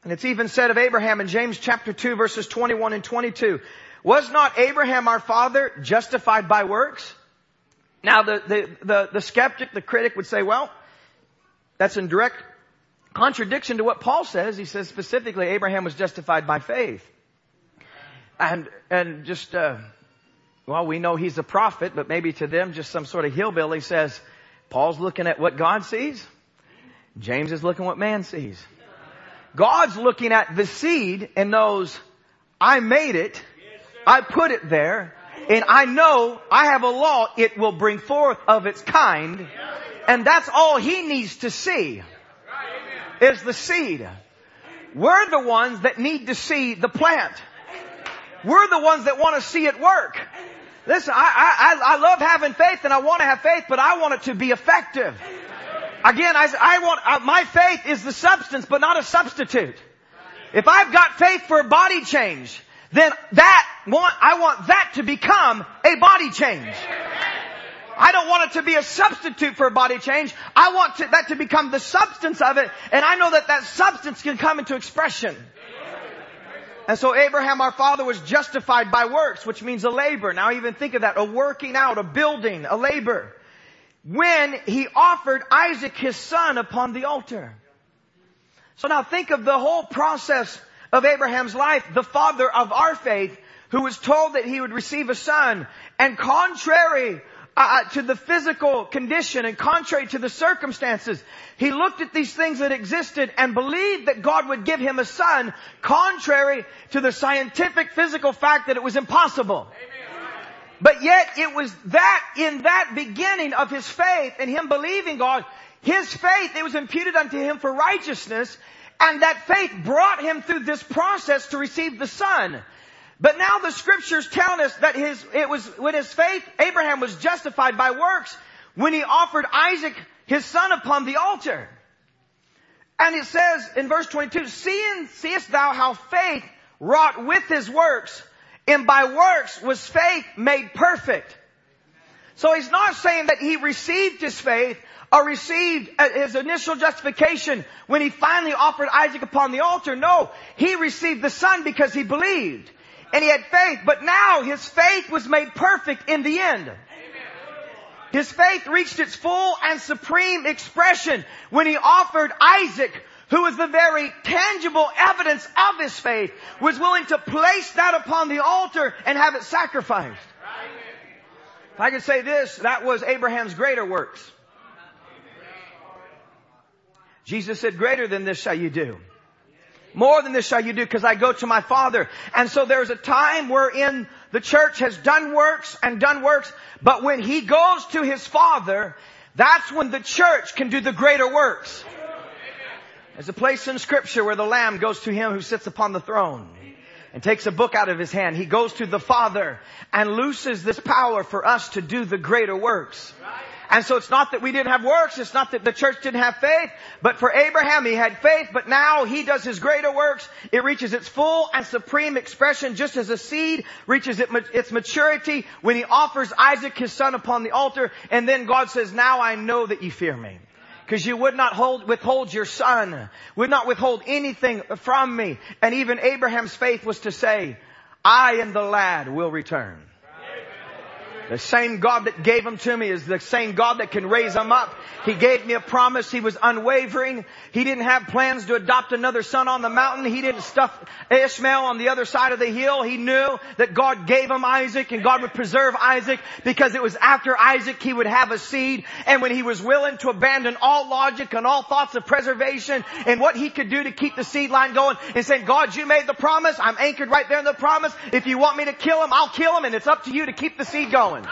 And it's even said of Abraham in James chapter two verses twenty-one and twenty-two. Was not Abraham our father justified by works? Now the, the, the, the skeptic, the critic would say, well, that's in direct contradiction to what Paul says. He says specifically Abraham was justified by faith. And, and just, uh, well, we know he's a prophet, but maybe to them just some sort of hillbilly says, Paul's looking at what God sees. James is looking at what man sees. God's looking at the seed and knows, I made it. I put it there. And I know I have a law. It will bring forth of its kind. And that's all he needs to see. Is the seed. We're the ones that need to see the plant. We're the ones that want to see it work. Listen, I, I, I love having faith and I want to have faith, but I want it to be effective. Again, I, I want, uh, my faith is the substance, but not a substitute. If I've got faith for a body change, then that want, I want that to become a body change. I don't want it to be a substitute for a body change. I want to, that to become the substance of it, and I know that that substance can come into expression. And so Abraham, our father, was justified by works, which means a labor. Now even think of that, a working out, a building, a labor. When he offered Isaac his son upon the altar. So now think of the whole process of Abraham's life, the father of our faith, who was told that he would receive a son, and contrary uh, to the physical condition and contrary to the circumstances, he looked at these things that existed and believed that God would give him a son, contrary to the scientific physical fact that it was impossible. But yet it was that, in that beginning of his faith and him believing God, his faith, it was imputed unto him for righteousness, and that faith brought him through this process to receive the son. But now the scriptures tell us that his, it was, when his faith, Abraham was justified by works when he offered Isaac his son upon the altar. And it says in verse twenty-two, Seeing, seest thou how faith wrought with his works, and by works was faith made perfect. So he's not saying that he received his faith or received his initial justification when he finally offered Isaac upon the altar. No, he received the son because he believed. And he had faith, but now his faith was made perfect in the end. His faith reached its full and supreme expression when he offered Isaac, who was the very tangible evidence of his faith, was willing to place that upon the altar and have it sacrificed. If I could say this, that was Abraham's greater works. Jesus said, greater than this shall you do. More than this shall you do, because I go to my Father. And so there's a time wherein the church has done works and done works, but when he goes to his Father, that's when the church can do the greater works. There's a place in Scripture where the Lamb goes to him who sits upon the throne and takes a book out of his hand. He goes to the Father and looses this power for us to do the greater works. And so it's not that we didn't have works. It's not that the church didn't have faith. But for Abraham, he had faith. But now he does his greater works. It reaches its full and supreme expression just as a seed reaches its maturity when he offers Isaac his son upon the altar. And then God says, now I know that you fear me. Because you would not hold, withhold your son. Would not withhold anything from me. And even Abraham's faith was to say, I and the lad will return. The same God that gave him to me is the same God that can raise him up. He gave me a promise. He was unwavering. He didn't have plans to adopt another son on the mountain. He didn't stuff Ishmael on the other side of the hill. He knew that God gave him Isaac and God would preserve Isaac because it was after Isaac he would have a seed. And when he was willing to abandon all logic and all thoughts of preservation and what he could do to keep the seed line going and saying, God, you made the promise. I'm anchored right there in the promise. If you want me to kill him, I'll kill him, and it's up to you to keep the seed going.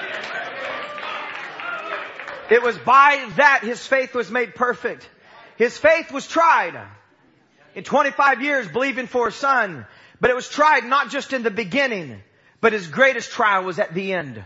It was by that his faith was made perfect. His faith was tried in twenty-five years believing for a son. But it was tried not just in the beginning, but his greatest trial was at the end.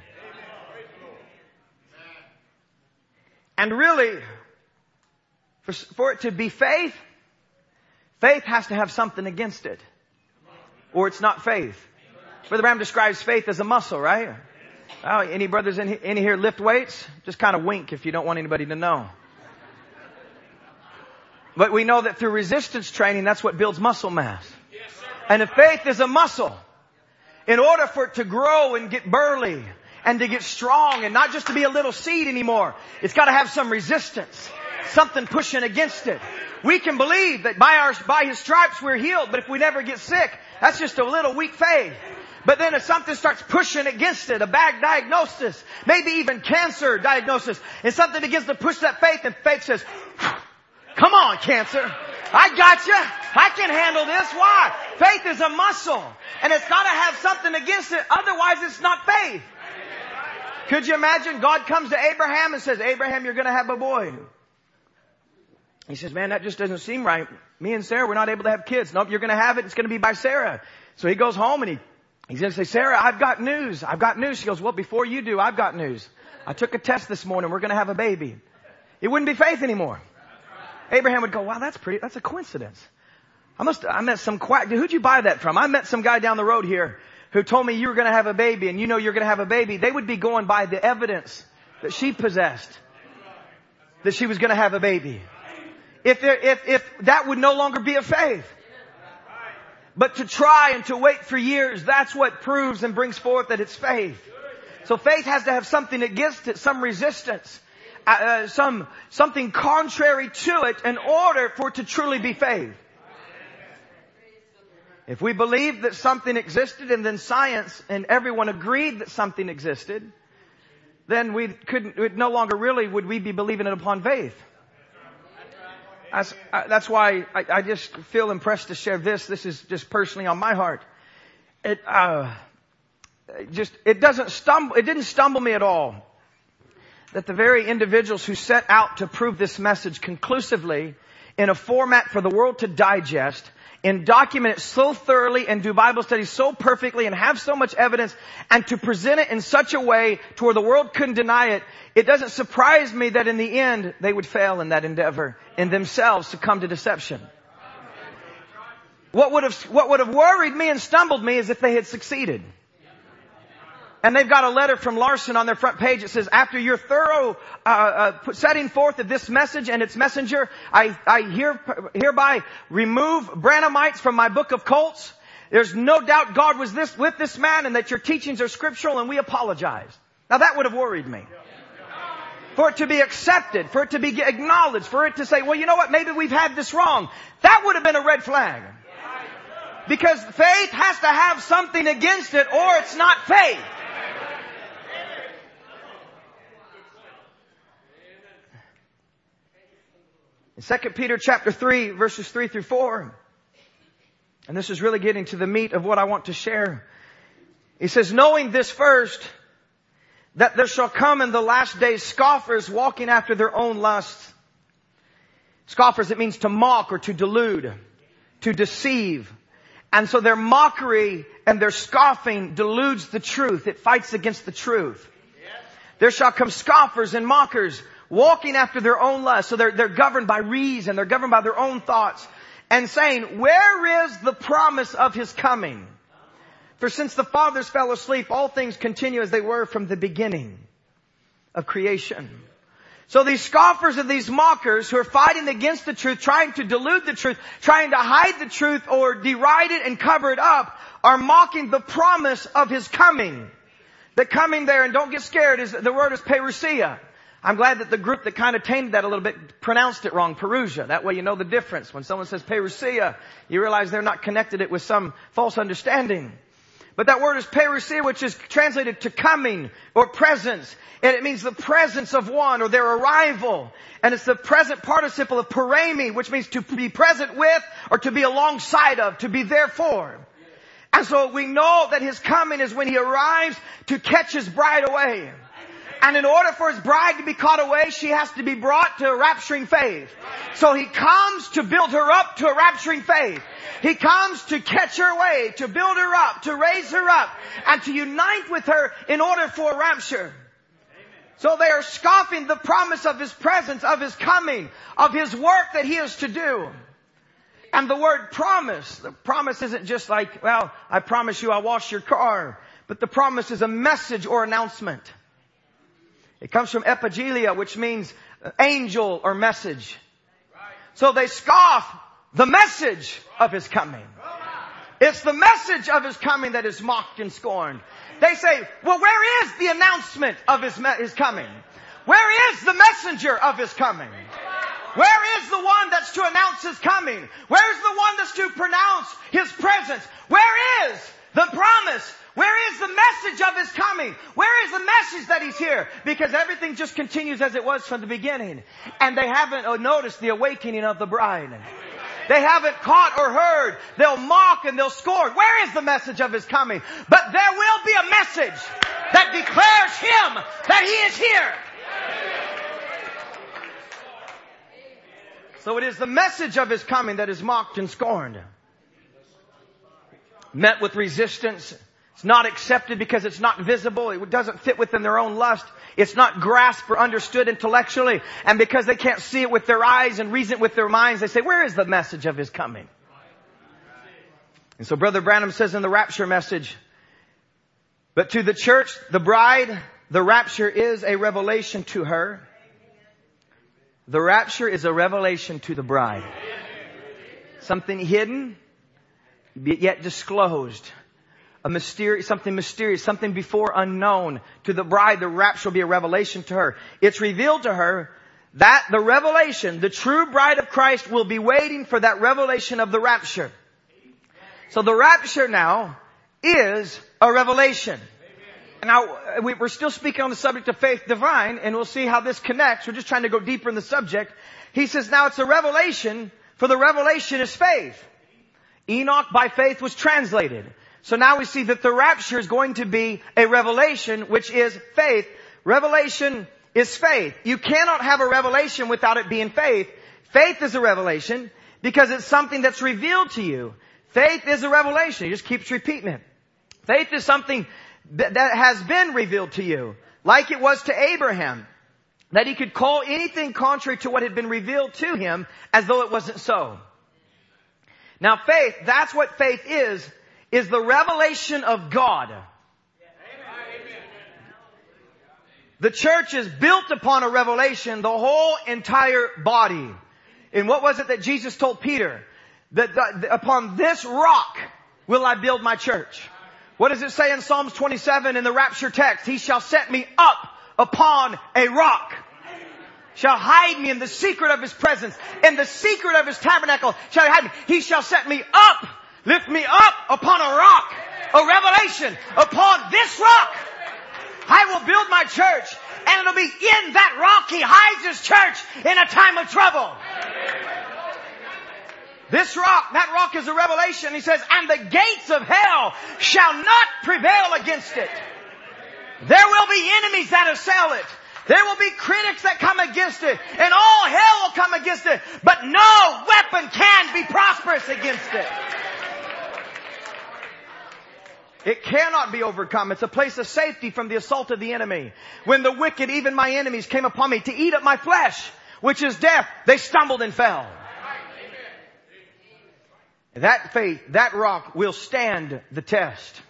And really, for, for it to be faith, faith has to have something against it. Or it's not faith. Brother Branham describes faith as a muscle, right? Oh, any brothers in, in here lift weights? Just kind of wink if you don't want anybody to know. But we know that through resistance training, that's what builds muscle mass. And if faith is a muscle, in order for it to grow and get burly and to get strong and not just to be a little seed anymore, it's got to have some resistance, something pushing against it. We can believe that by our, by His stripes we're healed, but if we never get sick, that's just a little weak faith. But then if something starts pushing against it, a bad diagnosis, maybe even cancer diagnosis, and something begins to push that faith, and faith says, come on, cancer. I got you. I can handle this. Why? Faith is a muscle. And it's got to have something against it. Otherwise, it's not faith. Could you imagine God comes to Abraham and says, Abraham, you're going to have a boy. He says, man, that just doesn't seem right. Me and Sarah, we're not able to have kids. Nope, you're going to have it. It's going to be by Sarah. So he goes home and he, he's going to say, Sarah, I've got news. I've got news. She goes, well, before you do, I've got news. I took a test this morning. We're going to have a baby. It wouldn't be faith anymore. Abraham would go, wow, that's pretty, that's a coincidence. I must, I met some quack. Who'd you buy that from? I met some guy down the road here who told me you were going to have a baby and you know you're going to have a baby. They would be going by the evidence that she possessed, that she was going to have a baby. If there, if, if that would no longer be a faith. But to try and to wait for years, that's what proves and brings forth that it's faith. So faith has to have something against it, some resistance. Uh, some something contrary to it in order for it to truly be faith. If we believed that something existed and then science and everyone agreed that something existed, then we couldn't, we'd no longer really would we be believing it upon faith. That's, that's why I, I just feel impressed to share this. This is just personally on my heart. It uh, just it doesn't stumble. It didn't stumble me at all that the very individuals who set out to prove this message conclusively in a format for the world to digest and document it so thoroughly and do Bible studies so perfectly and have so much evidence and to present it in such a way to where the world couldn't deny it, it doesn't surprise me that in the end they would fail in that endeavor in themselves succumb to deception. What would have, what would have worried me and stumbled me is if they had succeeded. And they've got a letter from Larson on their front page. It says, after your thorough uh, uh, setting forth of this message and its messenger, I, I here, hereby remove Branhamites from my book of cults. There's no doubt God was this with this man and that your teachings are scriptural, and we apologize. Now that would have worried me. For it to be accepted, for it to be acknowledged, for it to say, well, you know what, maybe we've had this wrong. That would have been a red flag. Because faith has to have something against it or it's not faith. In Second Peter chapter three, verses three through four, and this is really getting to the meat of what I want to share. He says, knowing this first, that there shall come in the last days scoffers walking after their own lusts. Scoffers, it means to mock or to delude, to deceive. And so their mockery and their scoffing deludes the truth. It fights against the truth. There shall come scoffers and mockers, walking after their own lust. So they're, they're governed by reason. They're governed by their own thoughts. And saying, where is the promise of His coming? For since the fathers fell asleep, all things continue as they were from the beginning of creation. So these scoffers and these mockers who are fighting against the truth, trying to delude the truth, trying to hide the truth or deride it and cover it up, are mocking the promise of His coming. The coming there, and don't get scared, is the word is parousia. I'm glad that the group that kind of tainted that a little bit pronounced it wrong, Perusia. That way you know the difference. When someone says parousia, you realize they're not connected it with some false understanding. But that word is parousia, which is translated to coming or presence. And it means the presence of one or their arrival. And it's the present participle of paremi, which means to be present with or to be alongside of, to be there for. And so we know that His coming is when He arrives to catch His bride away. And in order for His bride to be caught away, she has to be brought to a rapturing faith. So He comes to build her up to a rapturing faith. He comes to catch her away, to build her up, to raise her up, and to unite with her in order for a rapture. So they are scoffing the promise of His presence, of His coming, of His work that He is to do. And the word promise, the promise isn't just like, well, I promise you I'll wash your car. But the promise is a message or announcement. It comes from epigelia, which means angel or message. So they scoff the message of His coming. It's the message of His coming that is mocked and scorned. They say, well, where is the announcement of His, me- his coming? Where is the messenger of His coming? Where is the one that's to announce His coming? Where is the one that's to pronounce His presence? Where is the promise? Where is the message of His coming? Where is the message that He's here? Because everything just continues as it was from the beginning. And they haven't noticed the awakening of the bride. They haven't caught or heard. They'll mock and they'll scorn. Where is the message of His coming? But there will be a message that declares Him that He is here. So it is the message of His coming that is mocked and scorned. Met with resistance. It's not accepted because it's not visible. It doesn't fit within their own lust. It's not grasped or understood intellectually. And because they can't see it with their eyes and reason it with their minds, they say, where is the message of His coming? And so Brother Branham says in the rapture message, but to the church, the bride, the rapture is a revelation to her. The rapture is a revelation to the bride. Something hidden, yet disclosed. A mysterious, something mysterious, something before unknown. To the bride, the rapture will be a revelation to her. It's revealed to her that the revelation, the true bride of Christ, will be waiting for that revelation of the rapture. So the rapture now is a revelation. Now, we're still speaking on the subject of faith divine, and we'll see how this connects. We're just trying to go deeper in the subject. He says, now it's a revelation, for the revelation is faith. Enoch by faith was translated. So now we see that the rapture is going to be a revelation, which is faith. Revelation is faith. You cannot have a revelation without it being faith. Faith is a revelation because it's something that's revealed to you. Faith is a revelation. He just keeps repeating it. Faith is something that has been revealed to you, like it was to Abraham, that he could call anything contrary to what had been revealed to him as though it wasn't so. Now faith, that's what faith is, is the revelation of God. The church is built upon a revelation, the whole entire body. And what was it that Jesus told Peter? That, that upon this rock will I build my church. What does it say in Psalms twenty-seven in the rapture text? He shall set me up upon a rock. Shall hide me in the secret of His presence. In the secret of His tabernacle shall He hide me. He shall set me up, lift me up upon a rock. A revelation. Upon this rock I will build my church. And it'll be in that rock He hides His church in a time of trouble. This rock, that rock is a revelation. He says, and the gates of hell shall not prevail against it. There will be enemies that assail it. There will be critics that come against it. And all hell will come against it. But no weapon can be prosperous against it. It cannot be overcome. It's a place of safety from the assault of the enemy. When the wicked, even my enemies, came upon me to eat up my flesh, which is death, they stumbled and fell. That faith, that rock will stand the test.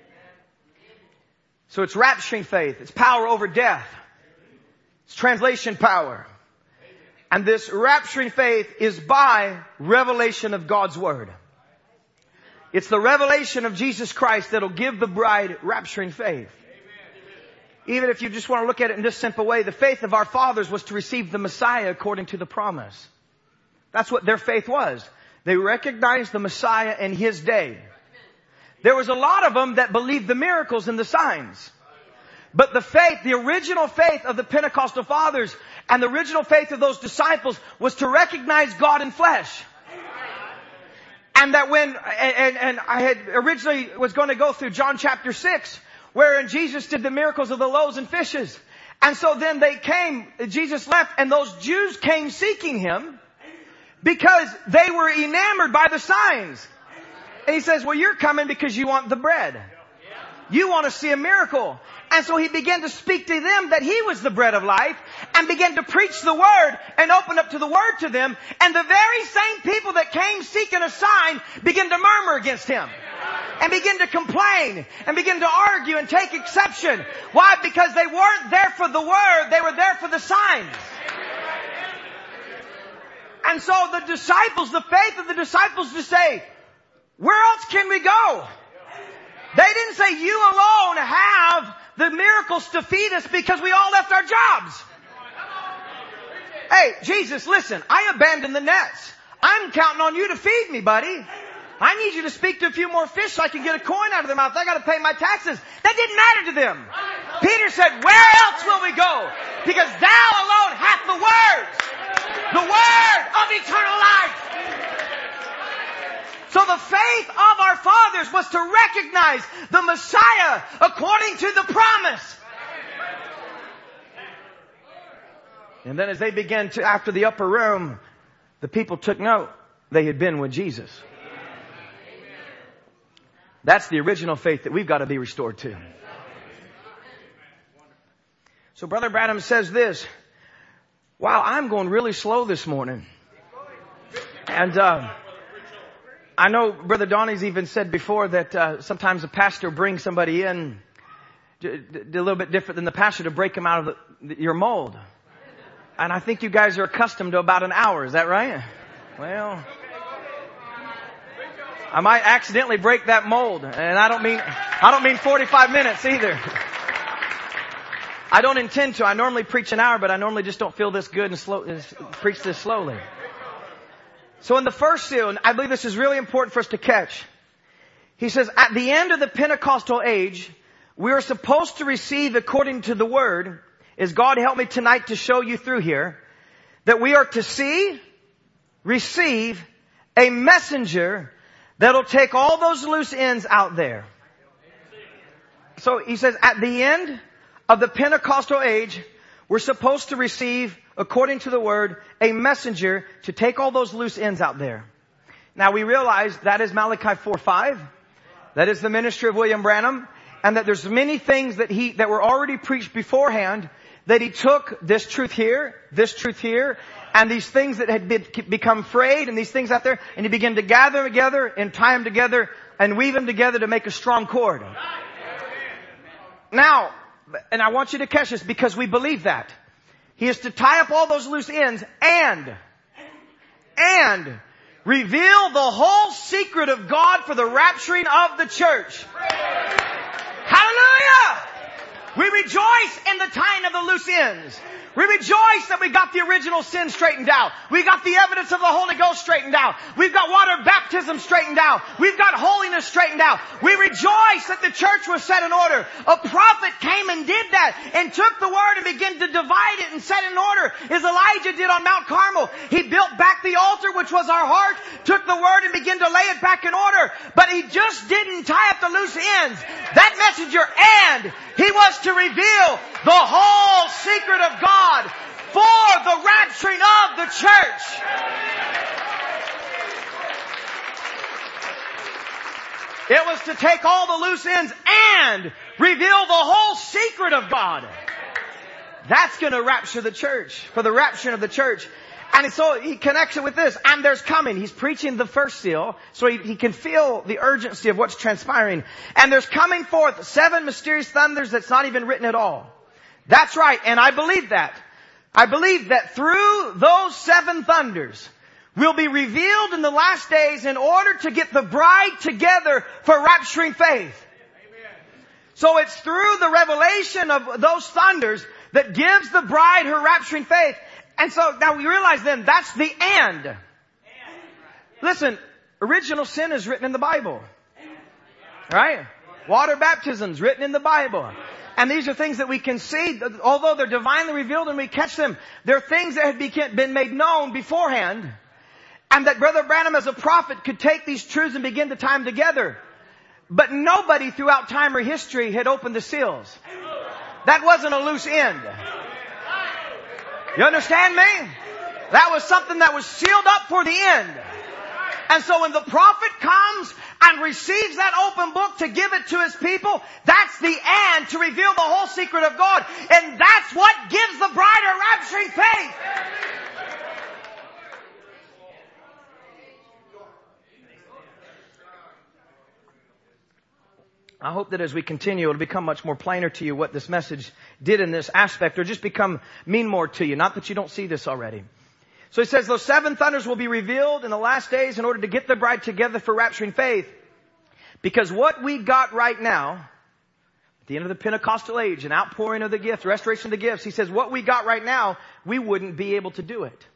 So it's rapturing faith. It's power over death. It's translation power. And this rapturing faith is by revelation of God's Word. It's the revelation of Jesus Christ that'll give the bride rapturing faith. Even if you just want to look at it in this simple way, the faith of our fathers was to receive the Messiah according to the promise. That's what their faith was. They recognized the Messiah in His day. There was a lot of them that believed the miracles and the signs. But the faith, the original faith of the Pentecostal fathers and the original faith of those disciples was to recognize God in flesh. And that when, and, and I had originally was going to go through John chapter six, wherein Jesus did the miracles of the loaves and fishes. And so then they came, Jesus left, and those Jews came seeking Him because they were enamored by the signs. And He says, well, you're coming because you want the bread. You want to see a miracle. And so He began to speak to them that He was the bread of life and began to preach the Word and open up to the Word to them. And the very same people that came seeking a sign began to murmur against Him and begin to complain and begin to argue and take exception. Why? Because they weren't there for the Word. They were there for the signs. And so the disciples, the faith of the disciples to say, where else can we go? They didn't say you alone have the miracles to feed us because we all left our jobs. Hey, Jesus, listen, I abandoned the nets. I'm counting on you to feed me, buddy. I need you to speak to a few more fish so I can get a coin out of their mouth. I got to pay my taxes. That didn't matter to them. Peter said, where else will we go? Because thou alone hath the words. The word of eternal life. So the faith of our fathers was to recognize the Messiah according to the promise. And then as they began to, after the upper room, the people took note. They had been with Jesus. That's the original faith that we've got to be restored to. So Brother Branham says this. Wow, I'm going really slow this morning. And uh, I know Brother Donnie's even said before that uh, sometimes a pastor brings somebody in d- d- a little bit different than the pastor to break them out of the, your mold. And I think you guys are accustomed to about an hour. Is that right? Well, I might accidentally break that mold. And I don't mean, I don't mean forty-five minutes either. I don't intend to. I normally preach an hour, but I normally just don't feel this good and slow, and preach this slowly. So in the first seal, and I believe this is really important for us to catch. He says, at the end of the Pentecostal age, we are supposed to receive according to the word. Is God help me tonight to show you through here that we are to see, receive a messenger that'll take all those loose ends out there. So he says at the end of the Pentecostal age, we're supposed to receive, according to the word, a messenger to take all those loose ends out there. Now we realize that is Malachi four five. That is the ministry of William Branham. And that there's many things that he, that were already preached beforehand, that he took this truth here, this truth here, and these things that had been, become frayed and these things out there, and he began to gather them together and tie them together and weave them together to make a strong cord. Now, and I want you to catch this because we believe that. He is to tie up all those loose ends and, and reveal the whole secret of God for the rapturing of the church. Hallelujah! We rejoice in the tying of the loose ends. We rejoice that we got the original sin straightened out. We got the evidence of the Holy Ghost straightened out. We've got water baptism straightened out. We've got holiness straightened out. We rejoice that the church was set in order. A prophet came and did that and took the word and began to divide it and set in order as Elijah did on Mount Carmel. He built back the altar, which was our heart, took the word and began to lay it back in order. But he just didn't tie up the loose ends. That messenger, and he was to reveal the whole secret of God for the rapturing of the church. It was to take all the loose ends and reveal the whole secret of God. That's going to rapture the church, for the rapturing of the church. And so he connects it with this. And there's coming. He's preaching the first seal, so he, he can feel the urgency of what's transpiring. And there's coming forth seven mysterious thunders that's not even written at all. That's right. And I believe that. I believe that through those seven thunders will be revealed in the last days in order to get the bride together for rapturing faith. So it's through the revelation of those thunders that gives the bride her rapturing faith. And so now we realize then that's the and. Listen, original sin is written in the Bible. Right? Water baptism's written in the Bible. And these are things that we can see, although they're divinely revealed and we catch them. They're things that had been made known beforehand. And that Brother Branham as a prophet could take these truths and begin to tie them together. But nobody throughout time or history had opened the seals. That wasn't a loose end. You understand me? That was something that was sealed up for the end. And so when the prophet comes and receives that open book to give it to his people, that's the and to reveal the whole secret of God. And that's what gives the bride her rapturing faith. I hope that as we continue, it'll become much more plainer to you what this message did in this aspect, or just become mean more to you. Not that you don't see this already. So he says those seven thunders will be revealed in the last days in order to get the bride together for rapturing faith. Because what we got right now, at the end of the Pentecostal age, an outpouring of the gift, restoration of the gifts, he says what we got right now, we wouldn't be able to do it.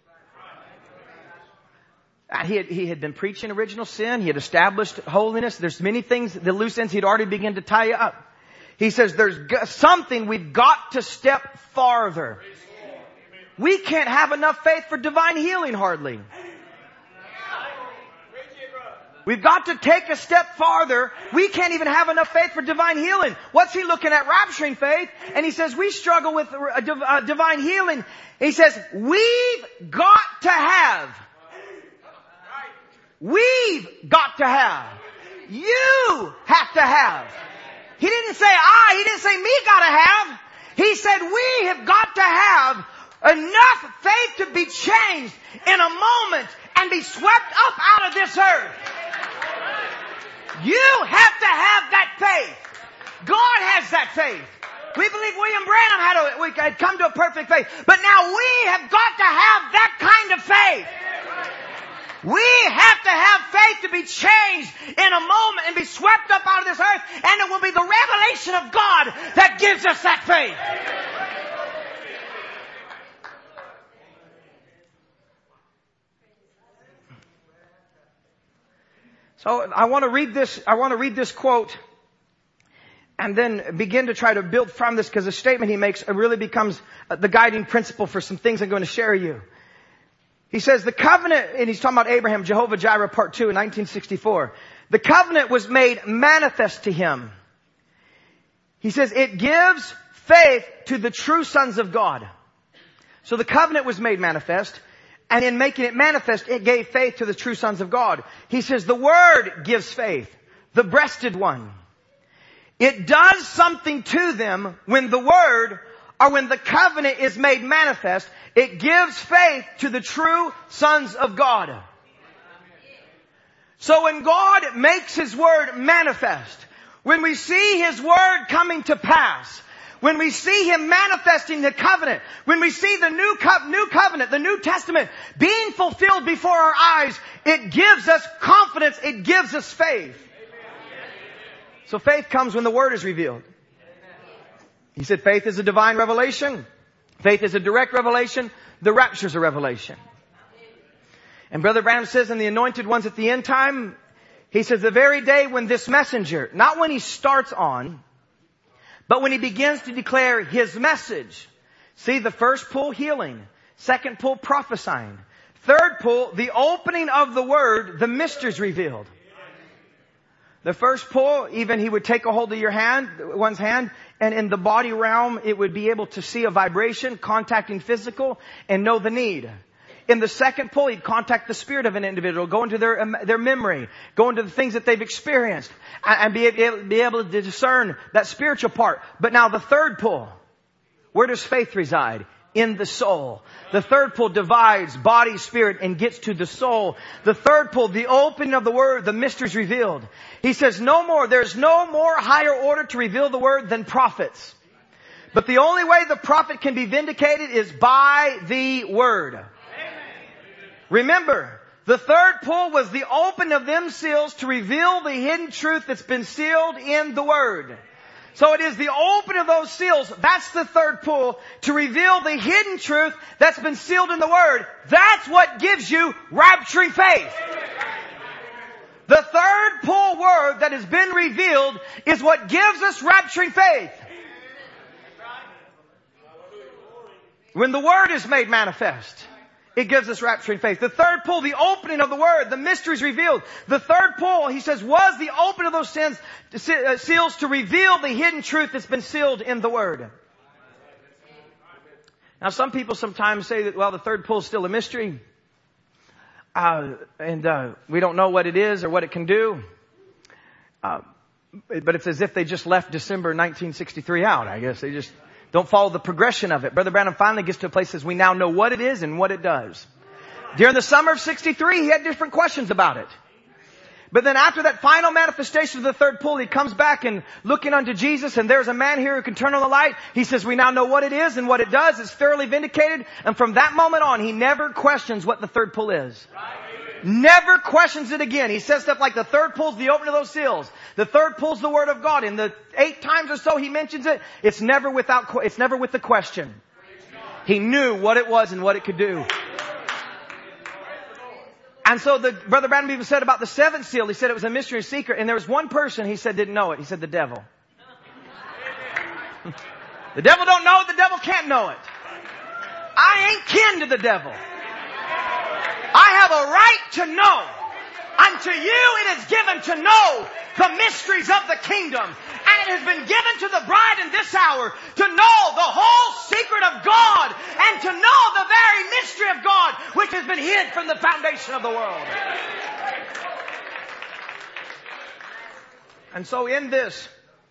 He had, he had been preaching original sin. He had established holiness. There's many things, the loose ends he'd already begun to tie up. He says there's something we've got to step farther. We can't have enough faith for divine healing hardly. We've got to take a step farther. We can't even have enough faith for divine healing. What's he looking at? Rapturing faith. And he says we struggle with uh, divine healing. He says we've got to have. We've got to have. You have to have. He didn't say I. He didn't say me gotta have. He said we have got to have enough faith to be changed in a moment and be swept up out of this earth. You have to have that faith. God has that faith. We believe William Branham had, a, we had come to a perfect faith. But now we have got to have that kind of faith. We have to have faith to be changed in a moment and be swept up out of this earth. And it will be the revelation of God that gives us that faith. So I want to read this, I want to read this quote and then begin to try to build from this, because the statement he makes really becomes the guiding principle for some things I'm going to share with you. He says the covenant, and he's talking about Abraham, Jehovah Jireh part two in nineteen sixty-four. The covenant was made manifest to him. He says it gives faith to the true sons of God. So the covenant was made manifest. And in making it manifest, it gave faith to the true sons of God. He says the Word gives faith. The breasted one. It does something to them when the Word or when the covenant is made manifest. It gives faith to the true sons of God. So when God makes His Word manifest, when we see His Word coming to pass, when we see Him manifesting the covenant, when we see the new, co- new covenant, the New Testament being fulfilled before our eyes, it gives us confidence, it gives us faith. So faith comes when the Word is revealed. He said faith is a divine revelation. Faith is a direct revelation. The rapture is a revelation. And Brother Branham says in the Anointed Ones at the end time, he says the very day when this messenger, not when he starts on, but when he begins to declare his message. See, the first pull, healing. Second pull, prophesying. Third pull, the opening of the Word, the mysteries revealed. The first pull, even he would take a hold of your hand, one's hand, and in the body realm, it would be able to see a vibration, contacting physical, and know the need. In the second pull, he'd contact the spirit of an individual, go into their um, their memory, go into the things that they've experienced, and, and be, able, be able to discern that spiritual part. But now the third pull, where does faith reside? In the soul. The third pull divides body, spirit, and gets to the soul. The third pull, the opening of the Word, the mysteries revealed. He says no more, there's no more higher order to reveal the Word than prophets. But the only way the prophet can be vindicated is by the Word. Remember, the third pull was the open of them seals to reveal the hidden truth that's been sealed in the Word. So it is the open of those seals. That's the third pull, to reveal the hidden truth that's been sealed in the Word. That's what gives you rapturing faith. The third pull word that has been revealed is what gives us rapturing faith. When the Word is made manifest, it gives us rapturing faith. The third pull, the opening of the Word, the mysteries revealed. The third pull, he says, was the opening of those sins, uh, seals to reveal the hidden truth that's been sealed in the Word. Now, some people sometimes say that, well, the third pull is still a mystery. Uh, and uh, we don't know what it is or what it can do. Uh, but it's as if they just left December nineteen sixty-three out, I guess. They just don't follow the progression of it. Brother Branham finally gets to a place that says we now know what it is and what it does. During the summer of sixty-three, he had different questions about it. But then after that final manifestation of the third pull, he comes back and looking unto Jesus, and there's a man here who can turn on the light. He says, we now know what it is and what it does. It's thoroughly vindicated. And from that moment on, he never questions what the third pull is. Never questions it again. He says stuff like the third pull's the opening of those seals. The third pull's the Word of God. In the eight times or so he mentions it, it's never without, it's never with the question. He knew what it was and what it could do. And so the Brother Branham even said about the seventh seal, he said it was a mystery and secret, and there was one person he said didn't know it. He said the devil. The devil don't know it, the devil can't know it. I ain't kin to the devil. I have a right to know. Unto you it is given to know the mysteries of the kingdom. And it has been given to the bride in this hour to know the whole secret of God and to know the very mystery of God which has been hid from the foundation of the world. And so in this,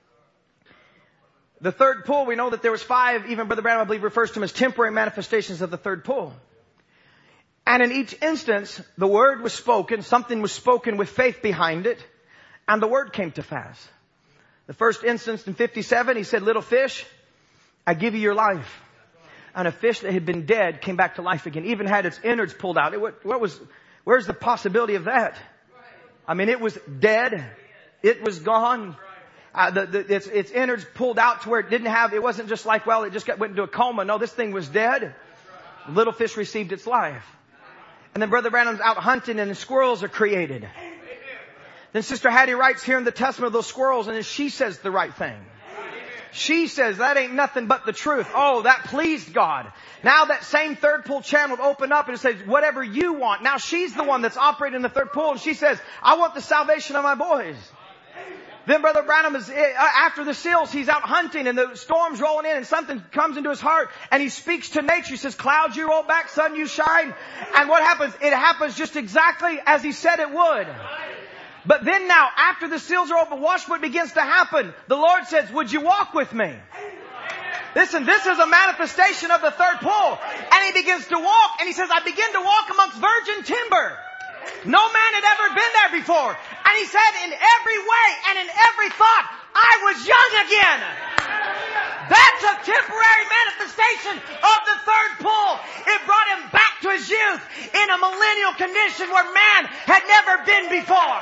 the third pull, we know that there was five, even Brother Branham, I believe, refers to them as temporary manifestations of the third pull. And in each instance, the word was spoken, something was spoken with faith behind it, and the word came to pass. The first instance in fifty-seven, he said, little fish, I give you your life. And a fish that had been dead came back to life again, even had its innards pulled out. It, what, what was, where's the possibility of that? I mean, it was dead. It was gone. Uh, the, the, its, its innards pulled out to where it didn't have, it wasn't just like, well, it just got, went into a coma. No, this thing was dead. The little fish received its life. And then Brother Branham's out hunting and the squirrels are created. Then Sister Hattie writes here in the testament of those squirrels, and then she says the right thing. She says that ain't nothing but the truth. Oh, that pleased God. Now that same third pull channel opened up and it says, whatever you want. Now she's the one that's operating the third pull, and she says, I want the salvation of my boys. Then Brother Branham is, after the seals, he's out hunting and the storm's rolling in and something comes into his heart and he speaks to nature. He says, clouds you roll back, sun you shine. And what happens? It happens just exactly as he said it would. But then now, after the seals are open, watch what begins to happen. The Lord says, would you walk with me? Listen, this is a manifestation of the third pull. And he begins to walk and he says, I begin to walk amongst virgin timber. No man had ever been there before. And he said, in every way and in every thought, I was young again. That's a temporary manifestation of the third pull. It brought him back to his youth in a millennial condition where man had never been before.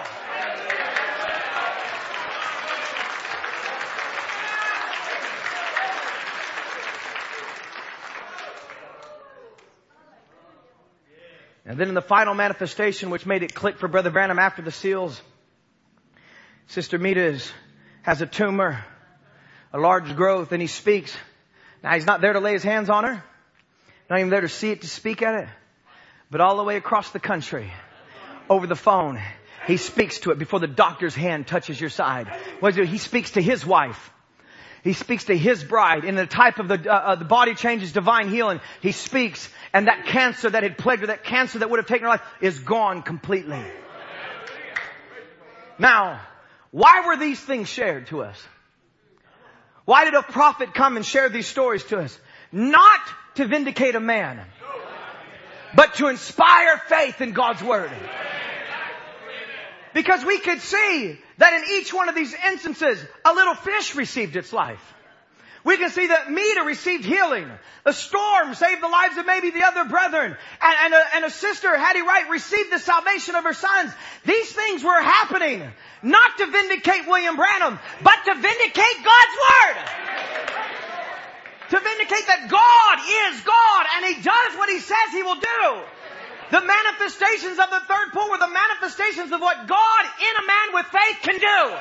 And then in the final manifestation, which made it click for Brother Branham after the seals, Sister Mita is, has a tumor, a large growth, and he speaks. Now he's not there to lay his hands on her, not even there to see it, to speak at it, but all the way across the country, over the phone, he speaks to it before the doctor's hand touches your side. What does he do? He speaks to his wife. He speaks to his bride in the type of the, uh, the body changes, divine healing. He speaks, and that cancer that had plagued her, that cancer that would have taken her life, is gone completely. Now, why were these things shared to us? Why did a prophet come and share these stories to us? Not to vindicate a man, but to inspire faith in God's Word. Because we could see that in each one of these instances, a little fish received its life. We can see that Mita received healing. A storm saved the lives of maybe the other brethren. And, and, a, and a sister, Hattie Wright, received the salvation of her sons. These things were happening not to vindicate William Branham, but to vindicate God's Word. To vindicate that God is God and He does what He says He will do. The manifestations of the third pull were the manifestations of what God in a man with faith can do.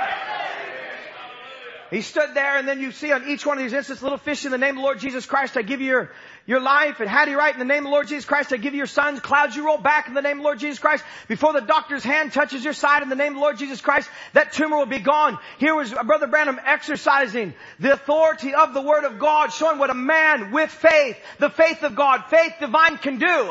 He stood there, and then you see on each one of these instances, little fish, in the name of the Lord Jesus Christ, I give you your, your life. And Hattie Wright, in the name of the Lord Jesus Christ, I give you your sons. Clouds you roll back in the name of the Lord Jesus Christ. Before the doctor's hand touches your side in the name of the Lord Jesus Christ, that tumor will be gone. Here was Brother Branham exercising the authority of the Word of God, showing what a man with faith, the faith of God, faith divine can do.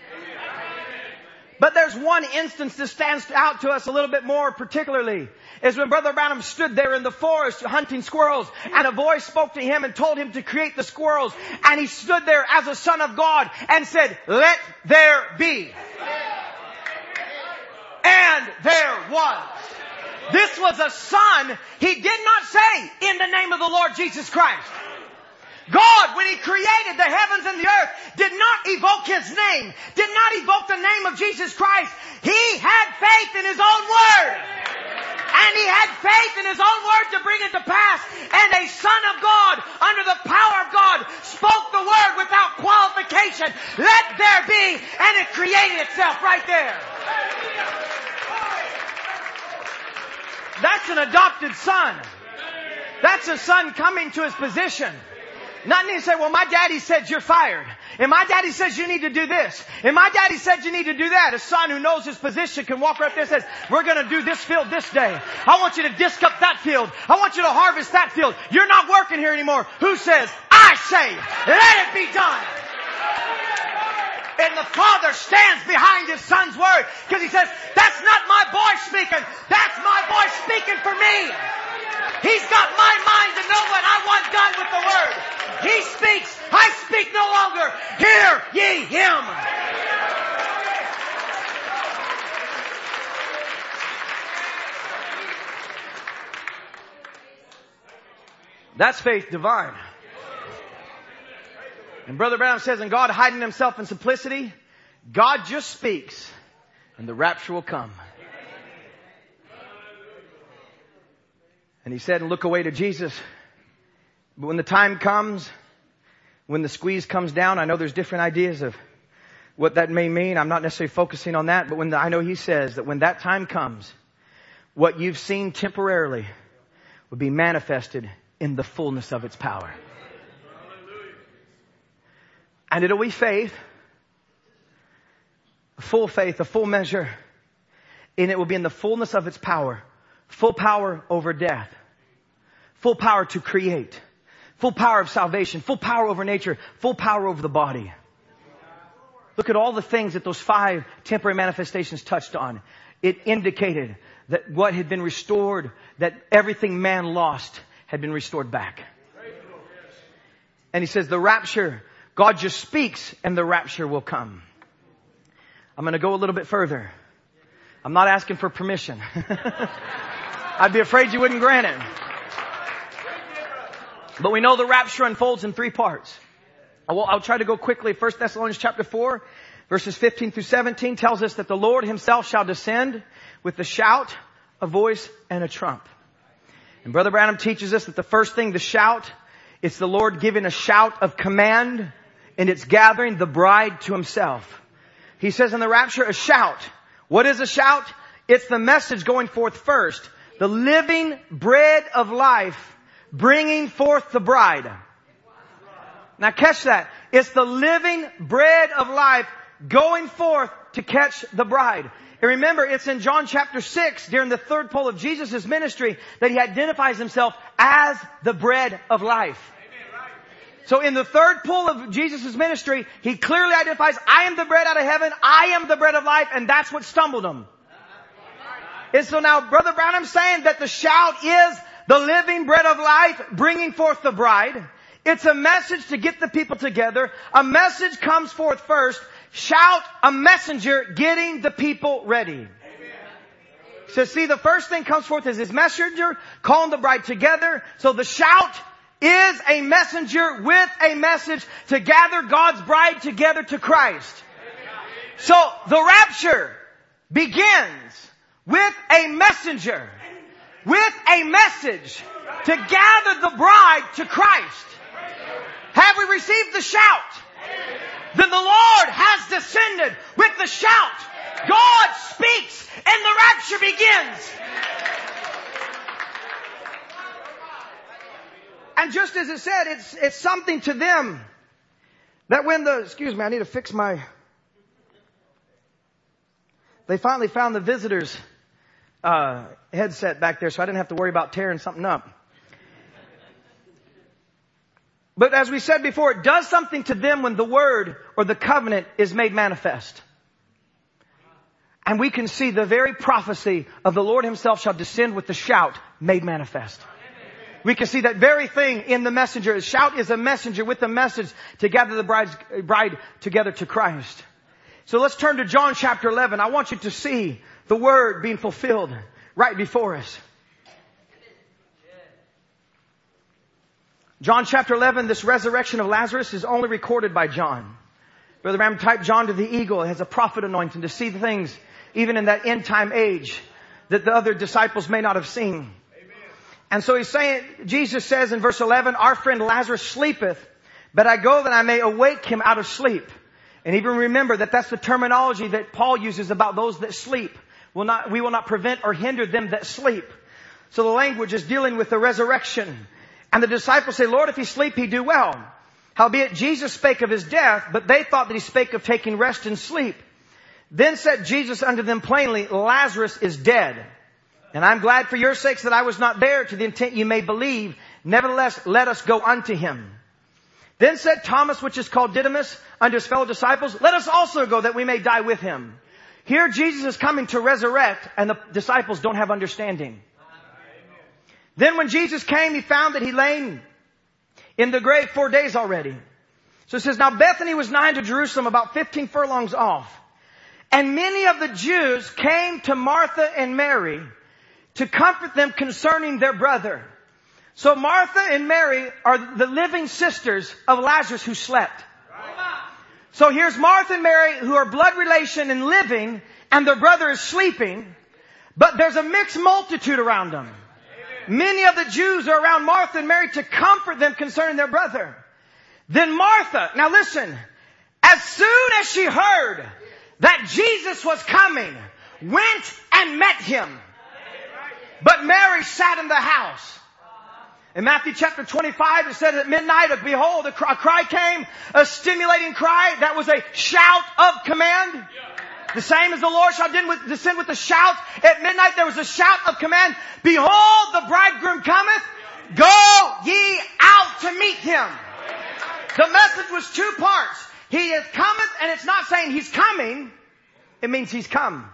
But there's one instance that stands out to us a little bit more particularly, is when Brother Branham stood there in the forest hunting squirrels, and a voice spoke to him and told him to create the squirrels. And he stood there as a son of God and said, let there be. And there was. This was a son. He did not say, in the name of the Lord Jesus Christ. God, when He created the heavens and the earth, did not evoke His name, did not evoke the name of Jesus Christ. He had faith in His own word. And He had faith in His own word to bring it to pass. And a son of God, under the power of God, spoke the word without qualification. Let there be. And it created itself right there. That's an adopted son. That's a son coming to his position. Not need to say, well, my daddy said you're fired. And my daddy says you need to do this. And my daddy said you need to do that. A son who knows his position can walk right there and says, we're going to do this field this day. I want you to disc up that field. I want you to harvest that field. You're not working here anymore. Who says, I say, let it be done. And the father stands behind his son's word because he says, that's not my boy speaking. That's my boy speaking for me. He's got my mind to know what I want done with the word. He speaks. I speak no longer. Hear ye him. That's faith divine. And Brother Branham says, in God hiding Himself in simplicity, God just speaks and the rapture will come. And he said, and look away to Jesus. But when the time comes, when the squeeze comes down, I know there's different ideas of what that may mean. I'm not necessarily focusing on that, but when the, I know he says that when that time comes, what you've seen temporarily will be manifested in the fullness of its power. And it'll be faith, a full faith, a full measure, and it will be in the fullness of its power. Full power over death. Full power to create. Full power of salvation. Full power over nature. Full power over the body. Look at all the things that those five temporary manifestations touched on. It indicated that what had been restored, that everything man lost had been restored back. And he says the rapture, God just speaks and the rapture will come. I'm going to go a little bit further. I'm not asking for permission. I'd be afraid you wouldn't grant it. But we know the rapture unfolds in three parts. I'll, I'll try to go quickly. First Thessalonians chapter four, verses fifteen through seventeen tells us that the Lord Himself shall descend with a shout, a voice, and a trump. And Brother Branham teaches us that the first thing, the shout, it's the Lord giving a shout of command, and it's gathering the bride to Himself. He says in the rapture, a shout. What is a shout? It's the message going forth first. The living bread of life bringing forth the bride. Now catch that. It's the living bread of life going forth to catch the bride. And remember, it's in John chapter six, during the third pole of Jesus' ministry, that He identifies Himself as the bread of life. So in the third pole of Jesus' ministry, He clearly identifies, I am the bread out of heaven, I am the bread of life, and that's what stumbled Him. And so now Brother Branham's saying that the shout is the living bread of life bringing forth the bride. It's a message to get the people together. A message comes forth first. Shout, a messenger getting the people ready. So see, the first thing comes forth is His messenger calling the bride together. So the shout is a messenger with a message to gather God's bride together to Christ. So the rapture begins with a messenger, with a message to gather the bride to Christ. Have we received the shout? Then the Lord has descended with the shout. God speaks and the rapture begins. And just as it said, it's, it's something to them that when the, excuse me, I need to fix my, they finally found the visitors uh, headset back there, so I didn't have to worry about tearing something up. But as we said before, it does something to them when the word or the covenant is made manifest. And we can see the very prophecy of the Lord Himself shall descend with the shout made manifest. We can see that very thing in the messenger. Shout is a messenger with a message to gather the bride's, bride together to Christ. So let's turn to John chapter eleven. I want you to see the Word being fulfilled right before us. John chapter eleven, this resurrection of Lazarus is only recorded by John. Brother Branham typed John to the eagle as a prophet anointing to see the things, even in that end time age, that the other disciples may not have seen. Amen. And so he's saying, Jesus says in verse eleven, our friend Lazarus sleepeth, but I go that I may awake him out of sleep. And even remember that that's the terminology that Paul uses about those that sleep. Will not, we will not prevent or hinder them that sleep. So the language is dealing with the resurrection. And the disciples say, Lord, if he sleep, he do well. Howbeit Jesus spake of his death, but they thought that he spake of taking rest and sleep. Then said Jesus unto them plainly, Lazarus is dead. And I'm glad for your sakes that I was not there, to the intent ye may believe. Nevertheless, let us go unto him. Then said Thomas, which is called Didymus, unto his fellow disciples, let us also go that we may die with him. Here Jesus is coming to resurrect, and the disciples don't have understanding. Then when Jesus came, he found that he lay in the grave four days already. So it says, now Bethany was nigh to Jerusalem, about fifteen furlongs off. And many of the Jews came to Martha and Mary to comfort them concerning their brother. So Martha and Mary are the living sisters of Lazarus who slept. So here's Martha and Mary who are blood relation and living, and their brother is sleeping. But there's a mixed multitude around them. Many of the Jews are around Martha and Mary to comfort them concerning their brother. Then Martha, now listen, as soon as she heard that Jesus was coming, went and met him. But Mary sat in the house. In Matthew chapter twenty-five, it said at midnight, behold, a cry came, a stimulating cry. That was a shout of command. The same as the Lord shall descend with a shout. At midnight there was a shout of command. Behold, the bridegroom cometh. Go ye out to meet him. The message was two parts. He is cometh, and it's not saying he's coming. It means he's come.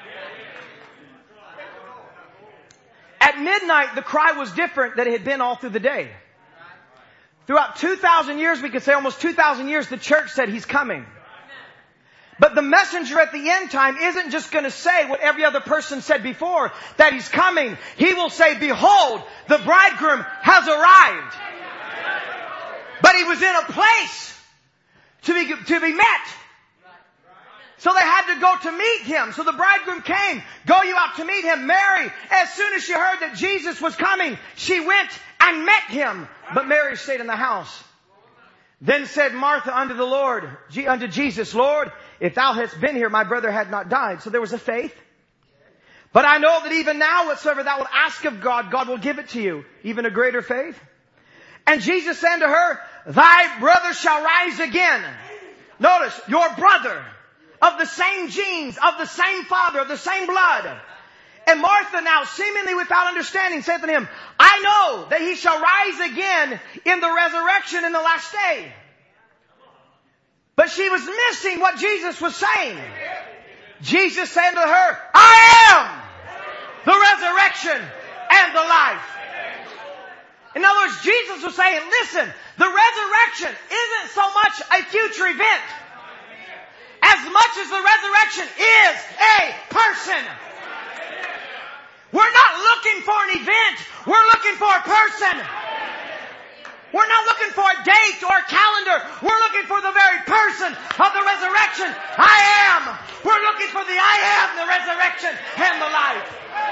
At midnight, the cry was different than it had been all through the day. Throughout two thousand years, we could say almost two thousand years, the church said he's coming. But the messenger at the end time isn't just going to say what every other person said before, that he's coming. He will say, behold, the bridegroom has arrived. But he was in a place to be, to be met. So they had to go to meet him. So the bridegroom came. Go you out to meet him. Mary, as soon as she heard that Jesus was coming, she went and met him. But Mary stayed in the house. Then said Martha unto the Lord, unto Jesus, Lord, if thou hadst been here, my brother had not died. So there was a faith. But I know that even now, whatsoever thou wilt ask of God, God will give it to you. Even a greater faith. And Jesus said to her, thy brother shall rise again. Notice, your brother, of the same genes, of the same father, of the same blood. And Martha now, seemingly without understanding, saith to him, I know that he shall rise again in the resurrection in the last day. But she was missing what Jesus was saying. Jesus said to her, I am the resurrection and the life. In other words, Jesus was saying, listen, the resurrection isn't so much a future event as much as the resurrection is a person. We're not looking for an event. We're looking for a person. We're not looking for a date or a calendar. We're looking for the very person of the resurrection. I am. We're looking for the I am, the resurrection and the life.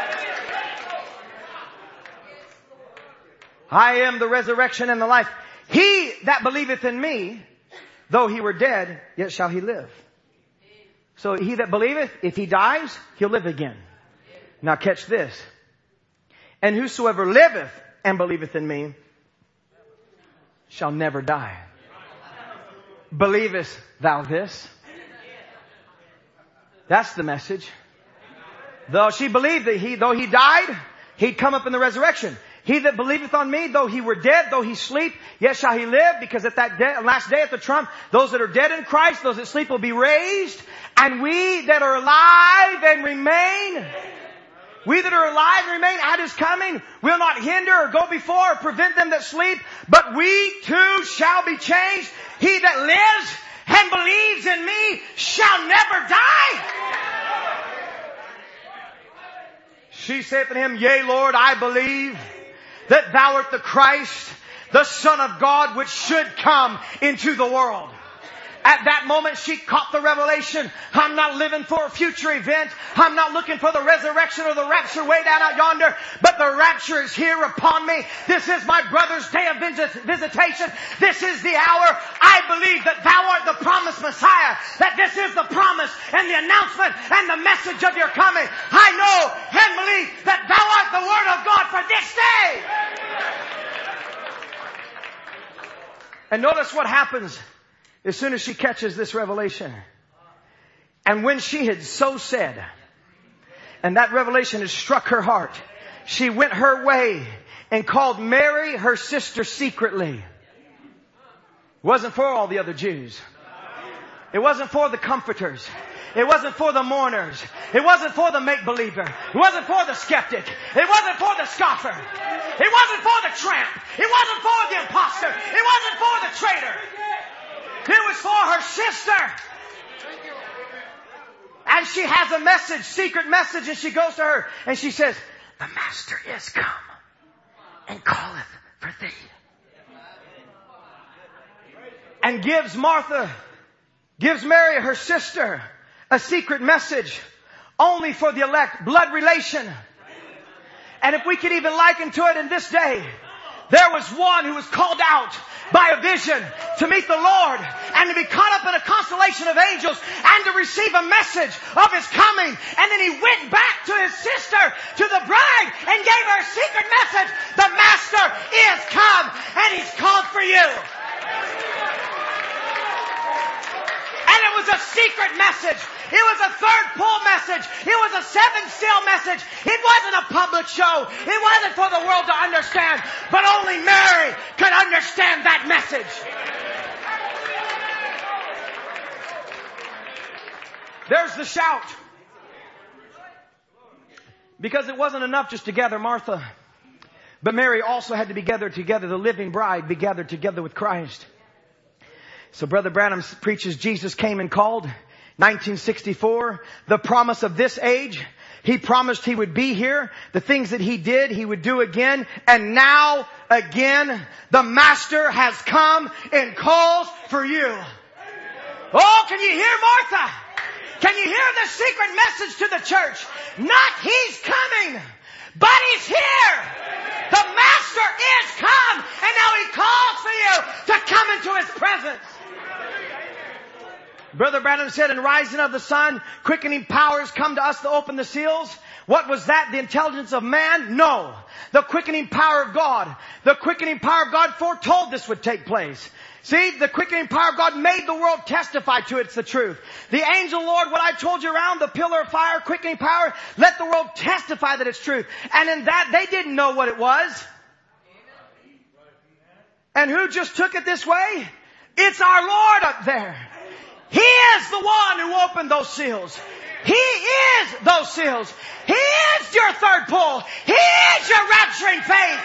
I am the resurrection and the life. He that believeth in me, though he were dead, yet shall he live. So he that believeth, if he dies, he'll live again. Now catch this. And whosoever liveth and believeth in me shall never die. Believest thou this? That's the message. Though she believed that he, though he died, he'd come up in the resurrection. He that believeth on me, though he were dead, though he sleep, yet shall he live, because at that day, last day at the trump, those that are dead in Christ, those that sleep will be raised, and we that are alive and remain, we that are alive and remain at his coming will not hinder or go before or prevent them that sleep, but we too shall be changed. He that lives and believes in me shall never die? She saith to him, Yea, Lord, I believe that thou art the Christ, the Son of God, which should come into the world. At that moment, she caught the revelation. I'm not living for a future event. I'm not looking for the resurrection or the rapture way down out yonder. But the rapture is here upon me. This is my brother's day of visitation. This is the hour. I believe that thou art the promised Messiah. That this is the promise and the announcement and the message of your coming. I know and believe that thou art the Word of God for this day. And notice what happens as soon as she catches this revelation. And when she had so said, and that revelation had struck her heart, she went her way and called Mary, her sister, secretly. It wasn't for all the other Jews. It wasn't for the comforters. It wasn't for the mourners. It wasn't for the make-believer. It wasn't for the skeptic. It wasn't for the scoffer. It wasn't for the tramp. It wasn't for the imposter. It wasn't for the traitor. It was for her sister. And she has a message, secret message, and she goes to her and she says, the Master is come and calleth for thee. And gives Martha, gives Mary, her sister, a secret message only for the elect, blood relation. And if we could even liken to it in this day, there was one who was called out by a vision to meet the Lord and to be caught up in a constellation of angels and to receive a message of His coming. And then he went back to his sister, to the bride, and gave her a secret message. The Master is come and He's called for you. And it was a secret message. It was a third pull message. It was a seven seal message. It wasn't a public show. It wasn't for the world to understand. But only Mary could understand that message. There's the shout. Because it wasn't enough just to gather Martha. But Mary also had to be gathered together. The living bride be gathered together with Christ. So Brother Branham preaches Jesus came and called. nineteen sixty-four, the promise of this age. He promised He would be here. The things that He did, He would do again. And now, again, the Master has come and calls for you. Oh, can you hear Martha? Can you hear the secret message to the church? Not He's coming, but He's here. The Master is come, and now He calls for you to come into His presence. Brother Branham said, in rising of the sun, quickening powers come to us to open the seals. What was that? The intelligence of man? No. The quickening power of God. The quickening power of God foretold this would take place. See, the quickening power of God made the world testify to it. It's the truth. The angel Lord, what I told you around, the pillar of fire, quickening power, let the world testify that it's truth. And in that, they didn't know what it was. And who just took it this way? It's our Lord up there. He is the one who opened those seals. He is those seals. He is your third pull. He is your rapturing faith.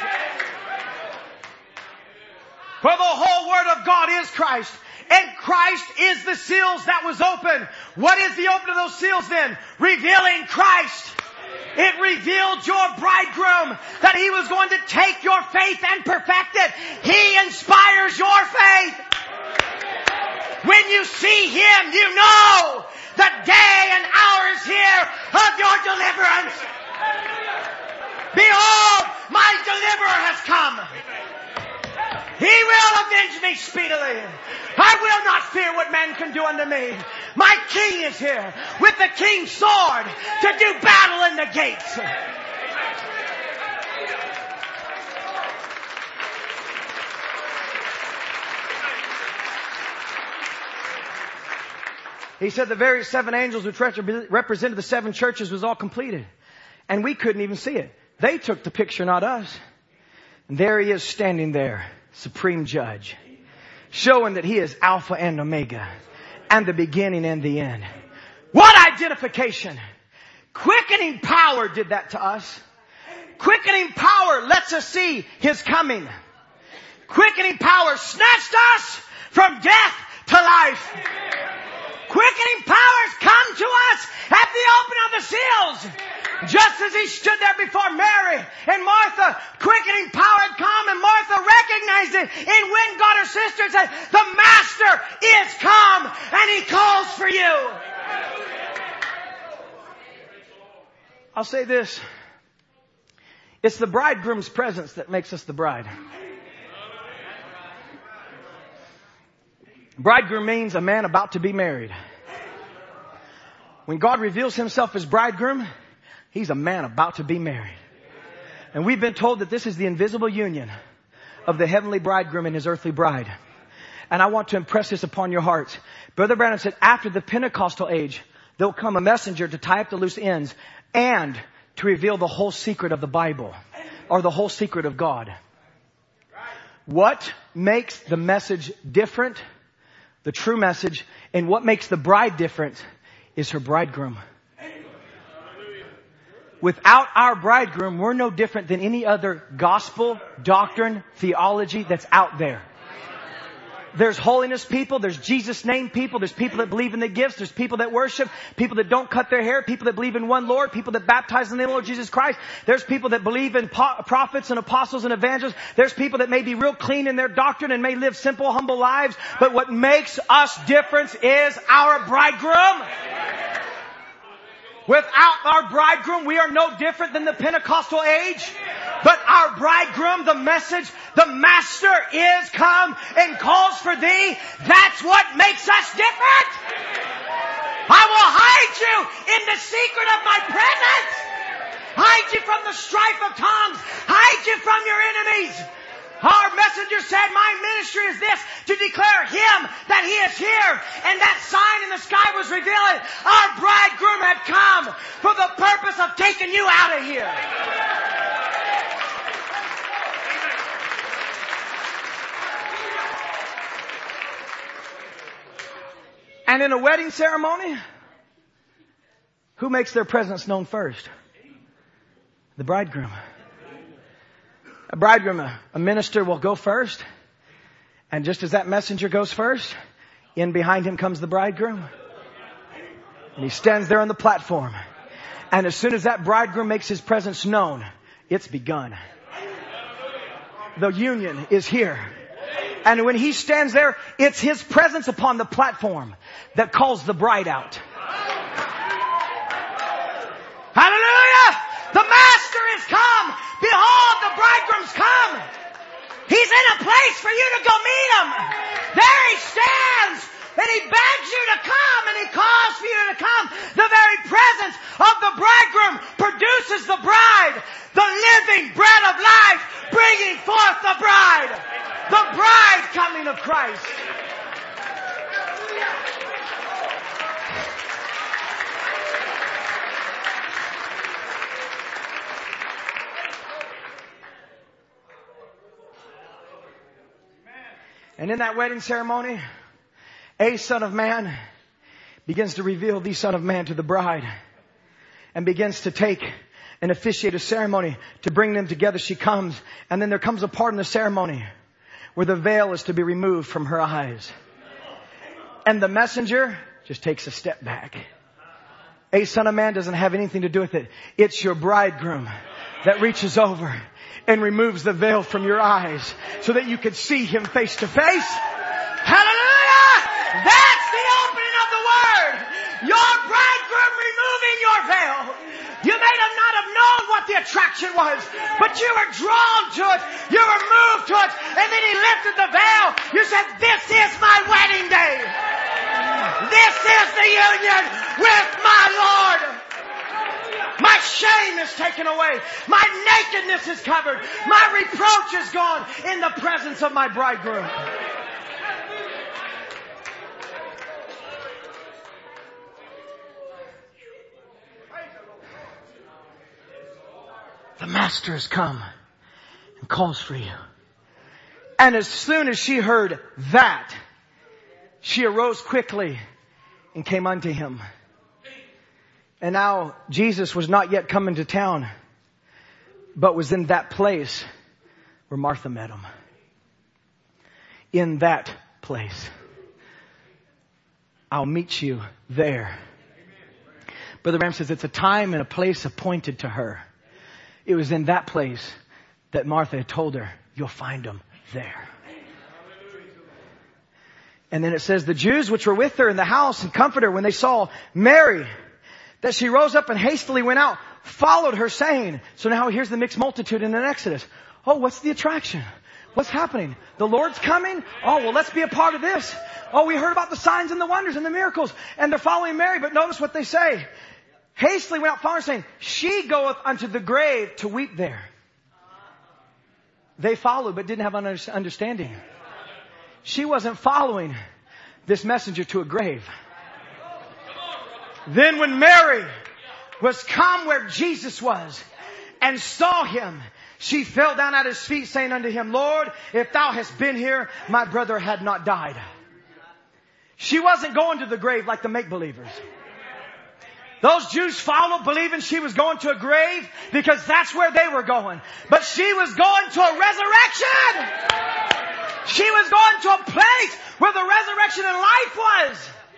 For the whole Word of God is Christ. And Christ is the seals that was opened. What is the opening of those seals then? Revealing Christ. It revealed your bridegroom, that He was going to take your faith and perfect it. He inspires your faith. When you see Him, you know the day and hour is here of your deliverance. Behold, my deliverer has come. He will avenge me speedily. I will not fear what man can do unto me. My King is here with the King's sword to do battle in the gates. He said the very seven angels which represented the seven churches was all completed. And we couldn't even see it. They took the picture, not us. And there He is standing there, supreme judge, showing that He is Alpha and Omega, and the beginning and the end. What identification! Quickening power did that to us. Quickening power lets us see His coming. Quickening power snatched us from death to life. Quickening powers come to us at the opening of the seals. Just as he stood there before Mary and Martha, quickening power had come, and Martha recognized it and went and got her sister and said, the Master is come and he calls for you. I'll say this. It's the bridegroom's presence that makes us the bride. Bridegroom means a man about to be married. When God reveals himself as bridegroom, he's a man about to be married. And we've been told that this is the invisible union of the heavenly bridegroom and his earthly bride. And I want to impress this upon your hearts. Brother Branham said, after the Pentecostal age, there'll come a messenger to tie up the loose ends and to reveal the whole secret of the Bible, or the whole secret of God. What makes the message different, the true message, and what makes the bride different is her bridegroom. Without our bridegroom, we're no different than any other gospel, doctrine, theology that's out there. There's holiness people, there's Jesus name people, there's people that believe in the gifts, there's people that worship, people that don't cut their hair, people that believe in one Lord, people that baptize in the name of Lord Jesus Christ. There's people that believe in po- prophets and apostles and evangelists. There's people that may be real clean in their doctrine and may live simple, humble lives. But what makes us different is our bridegroom. Without our bridegroom, we are no different than the Pentecostal age. But our bridegroom, the message, the Master is come and calls for thee. That's what makes us different. I will hide you in the secret of my presence. Hide you from the strife of tongues. Hide you from your enemies. Our messenger said, my ministry is this, to declare him that he is here. And that sign in the sky was revealing our bridegroom had come for the purpose of taking you out of here. And in a wedding ceremony, who makes their presence known first? The bridegroom. A bridegroom, a, a minister will go first. And just as that messenger goes first, in behind him comes the bridegroom. And he stands there on the platform. And as soon as that bridegroom makes his presence known, it's begun. The union is here. And when he stands there, it's his presence upon the platform that calls the bride out. Hallelujah! The Master is come. Behold, the bridegroom's come. He's in a place for you to go meet him. There he stands. And he begs you to come, and he calls for you to come. The very presence of the bridegroom produces the bride. The living bread of life bringing forth the bride. The bride coming of Christ. And in that wedding ceremony, a son of man begins to reveal the son of man to the bride and begins to take and officiate a ceremony to bring them together. She comes, and then there comes a part in the ceremony where the veil is to be removed from her eyes. And the messenger just takes a step back. A son of man doesn't have anything to do with it. It's your bridegroom that reaches over and removes the veil from your eyes so that you could see him face to face. Hallelujah! That's the opening of the word. Your bridegroom removing your veil. You may have not have known what the attraction was, but you were drawn to it. You were moved to it. And then he lifted the veil. You said, this is my wedding day. This is the union with my Lord. My shame is taken away. My nakedness is covered. My reproach is gone in the presence of my bridegroom. The Master has come and calls for you. And as soon as she heard that, she arose quickly and came unto him. And now Jesus was not yet come into town, but was in that place where Martha met him. In that place. I'll meet you there. Brother Branham says it's a time and a place appointed to her. It was in that place that Martha had told her, you'll find him there. And then it says the Jews which were with her in the house and comforted her when they saw Mary, that she rose up and hastily went out, followed her saying. So now here's the mixed multitude in an Exodus. Oh, what's the attraction? What's happening? The Lord's coming? Oh, well, let's be a part of this. Oh, we heard about the signs and the wonders and the miracles. And they're following Mary, but notice what they say. Hastily went out, following her saying, she goeth unto the grave to weep there. They followed, but didn't have an understanding. She wasn't following this messenger to a grave. Then when Mary was come where Jesus was and saw him, she fell down at his feet saying unto him, Lord, if thou hast been here, my brother had not died. She wasn't going to the grave like the make-believers. Those Jews followed believing she was going to a grave because that's where they were going. But she was going to a resurrection. She was going to a place where the resurrection and life was.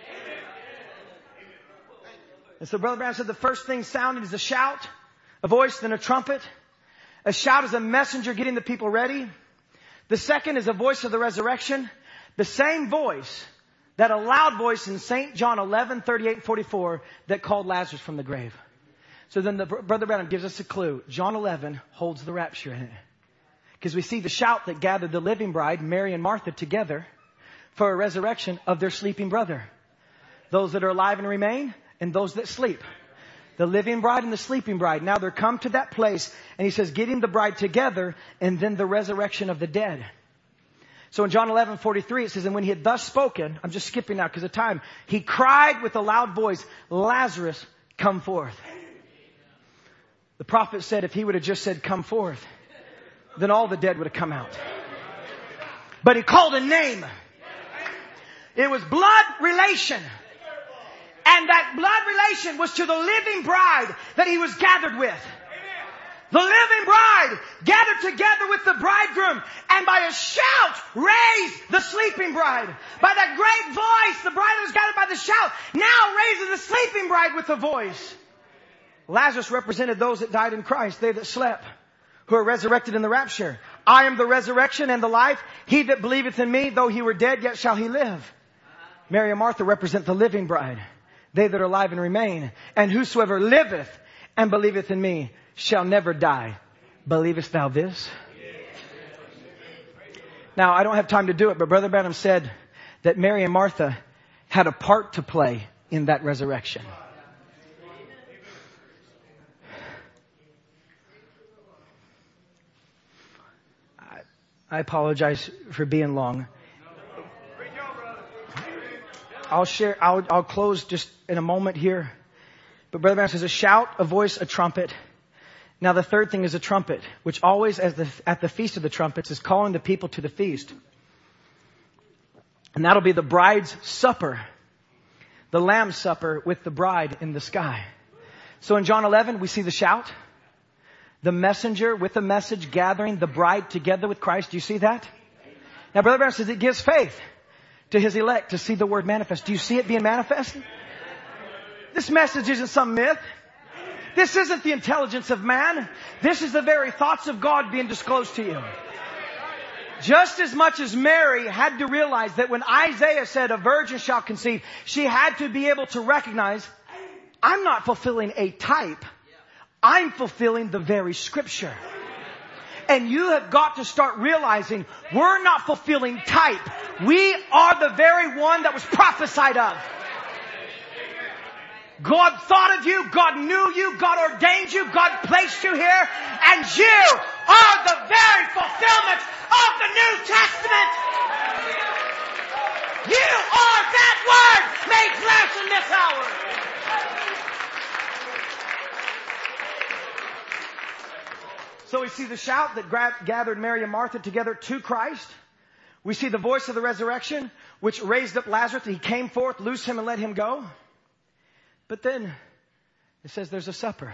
And so Brother Branham said the first thing sounded is a shout, a voice, then a trumpet. A shout is a messenger getting the people ready. The second is a voice of the resurrection. The same voice, that a loud voice in Saint John eleven, thirty-eight and forty-four that called Lazarus from the grave. So then the Brother Branham gives us a clue. John eleven holds the rapture in it. Because we see the shout that gathered the living bride, Mary and Martha, together for a resurrection of their sleeping brother. Those that are alive and remain, and those that sleep. The living bride and the sleeping bride. Now they're come to that place, and he says, getting the bride together, and then the resurrection of the dead. So in John eleven, forty-three, it says, and when he had thus spoken, I'm just skipping now because of time, he cried with a loud voice, Lazarus, come forth. The prophet said if he would have just said, come forth, then all the dead would have come out. But he called a name. It was blood relation. And that blood relation was to the living bride that he was gathered with. The living bride gathered together with the bridegroom, and by a shout raised the sleeping bride. By that great voice, the bride that was gathered by the shout now raises the sleeping bride with a voice. Lazarus represented those that died in Christ, they that slept, who are resurrected in the rapture. I am the resurrection and the life. He that believeth in me, though he were dead, yet shall he live. Mary and Martha represent the living bride, they that are alive and remain. And whosoever liveth and believeth in me shall never die. Believest thou this? Now, I don't have time to do it, but Brother Branham said that Mary and Martha had a part to play in that resurrection. I, I apologize for being long. I'll share, I'll, I'll close just in a moment here. But Brother Branham says a shout, a voice, a trumpet. Now the third thing is a trumpet, which always as the, at the Feast of the Trumpets is calling the people to the feast. And that'll be the bride's supper, the Lamb's supper with the bride in the sky. So in John eleven, we see the shout, the messenger with the message gathering the bride together with Christ. Do you see that? Now Brother Branham says it gives faith to his elect to see the word manifest. Do you see it being manifested? This message isn't some myth. This isn't the intelligence of man. This is the very thoughts of God being disclosed to you. Just as much as Mary had to realize that when Isaiah said a virgin shall conceive, she had to be able to recognize, I'm not fulfilling a type. I'm fulfilling the very scripture. And you have got to start realizing we're not fulfilling type. We are the very one that was prophesied of. God thought of you, God knew you, God ordained you, God placed you here, and you are the very fulfillment of the New Testament. You are that word made flesh in this hour. So we see the shout that gathered Mary and Martha together to Christ. We see the voice of the resurrection, which raised up Lazarus. He came forth, loosed him, and let him go. But then it says there's a supper.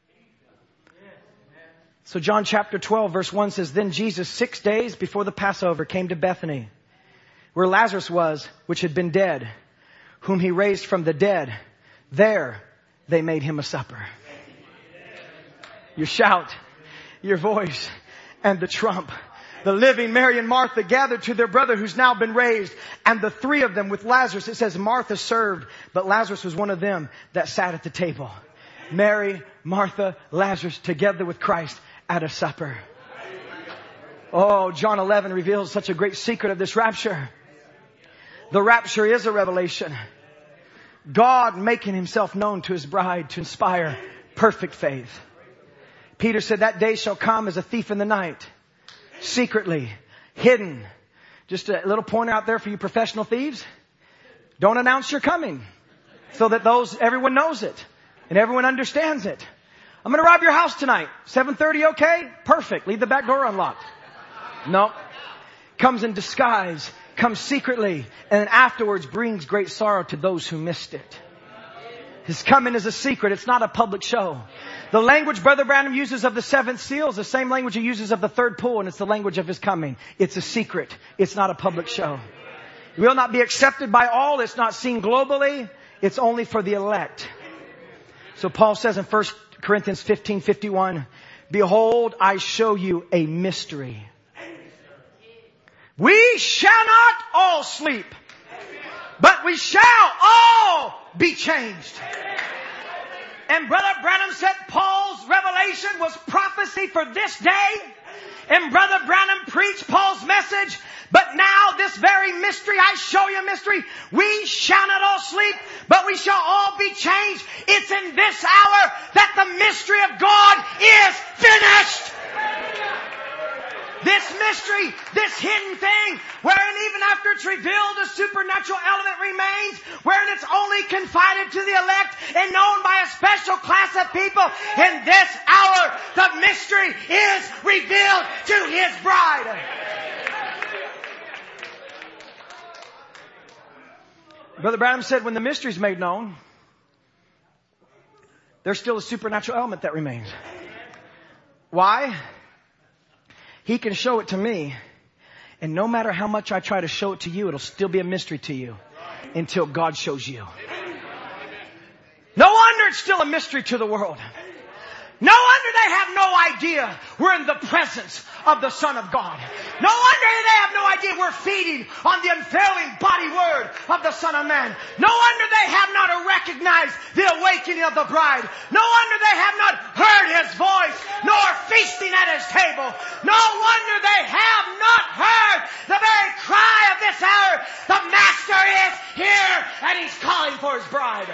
So John chapter twelve verse one says, then Jesus six days before the Passover came to Bethany, where Lazarus was, which had been dead, whom he raised from the dead. There they made him a supper. Your shout, your voice, and the trump. The living Mary and Martha gathered to their brother who's now been raised. And the three of them with Lazarus, it says Martha served, but Lazarus was one of them that sat at the table. Mary, Martha, Lazarus together with Christ at a supper. Oh, John eleven reveals such a great secret of this rapture. The rapture is a revelation. God making himself known to his bride to inspire perfect faith. Peter said that day shall come as a thief in the night. Secretly, hidden. Just a little pointer out there for you professional thieves. Don't announce you're coming so that those, everyone knows it and everyone understands it. I'm going to rob your house tonight. seven thirty, okay? Perfect. Leave the back door unlocked. No. Comes in disguise, comes secretly, and then afterwards brings great sorrow to those who missed it. His coming is a secret. It's not a public show. The language Brother Branham uses of the seventh seal is the same language he uses of the third pull, and it's the language of his coming. It's a secret. It's not a public show. It will not be accepted by all. It's not seen globally. It's only for the elect. So Paul says in First Corinthians fifteen fifty-one, behold, I show you a mystery. We shall not all sleep, but we shall all be changed. And Brother Branham said Paul's revelation was prophecy for this day. And Brother Branham preached Paul's message. But now this very mystery, I show you a mystery. We shall not all sleep, but we shall all be changed. It's in this hour that the mystery of God is finished. This mystery, this hidden thing, wherein even after it's revealed, the supernatural element remains, wherein it's only confided to the elect and known by a special class of people. In this hour, the mystery is revealed to his bride. Brother Branham said when the mystery is made known, there's still a supernatural element that remains. Why? He can show it to me, and no matter how much I try to show it to you, it'll still be a mystery to you until God shows you. No wonder it's still a mystery to the world. No wonder they have no idea we're in the presence of the Son of God. No wonder they have no idea we're feeding on the unfailing body word of the Son of Man. No wonder they have not recognized the awakening of the bride. No wonder they have not heard his voice, nor feasting at his table. No wonder they have not heard the very cry of this hour. The Master is here and he's calling for his bride.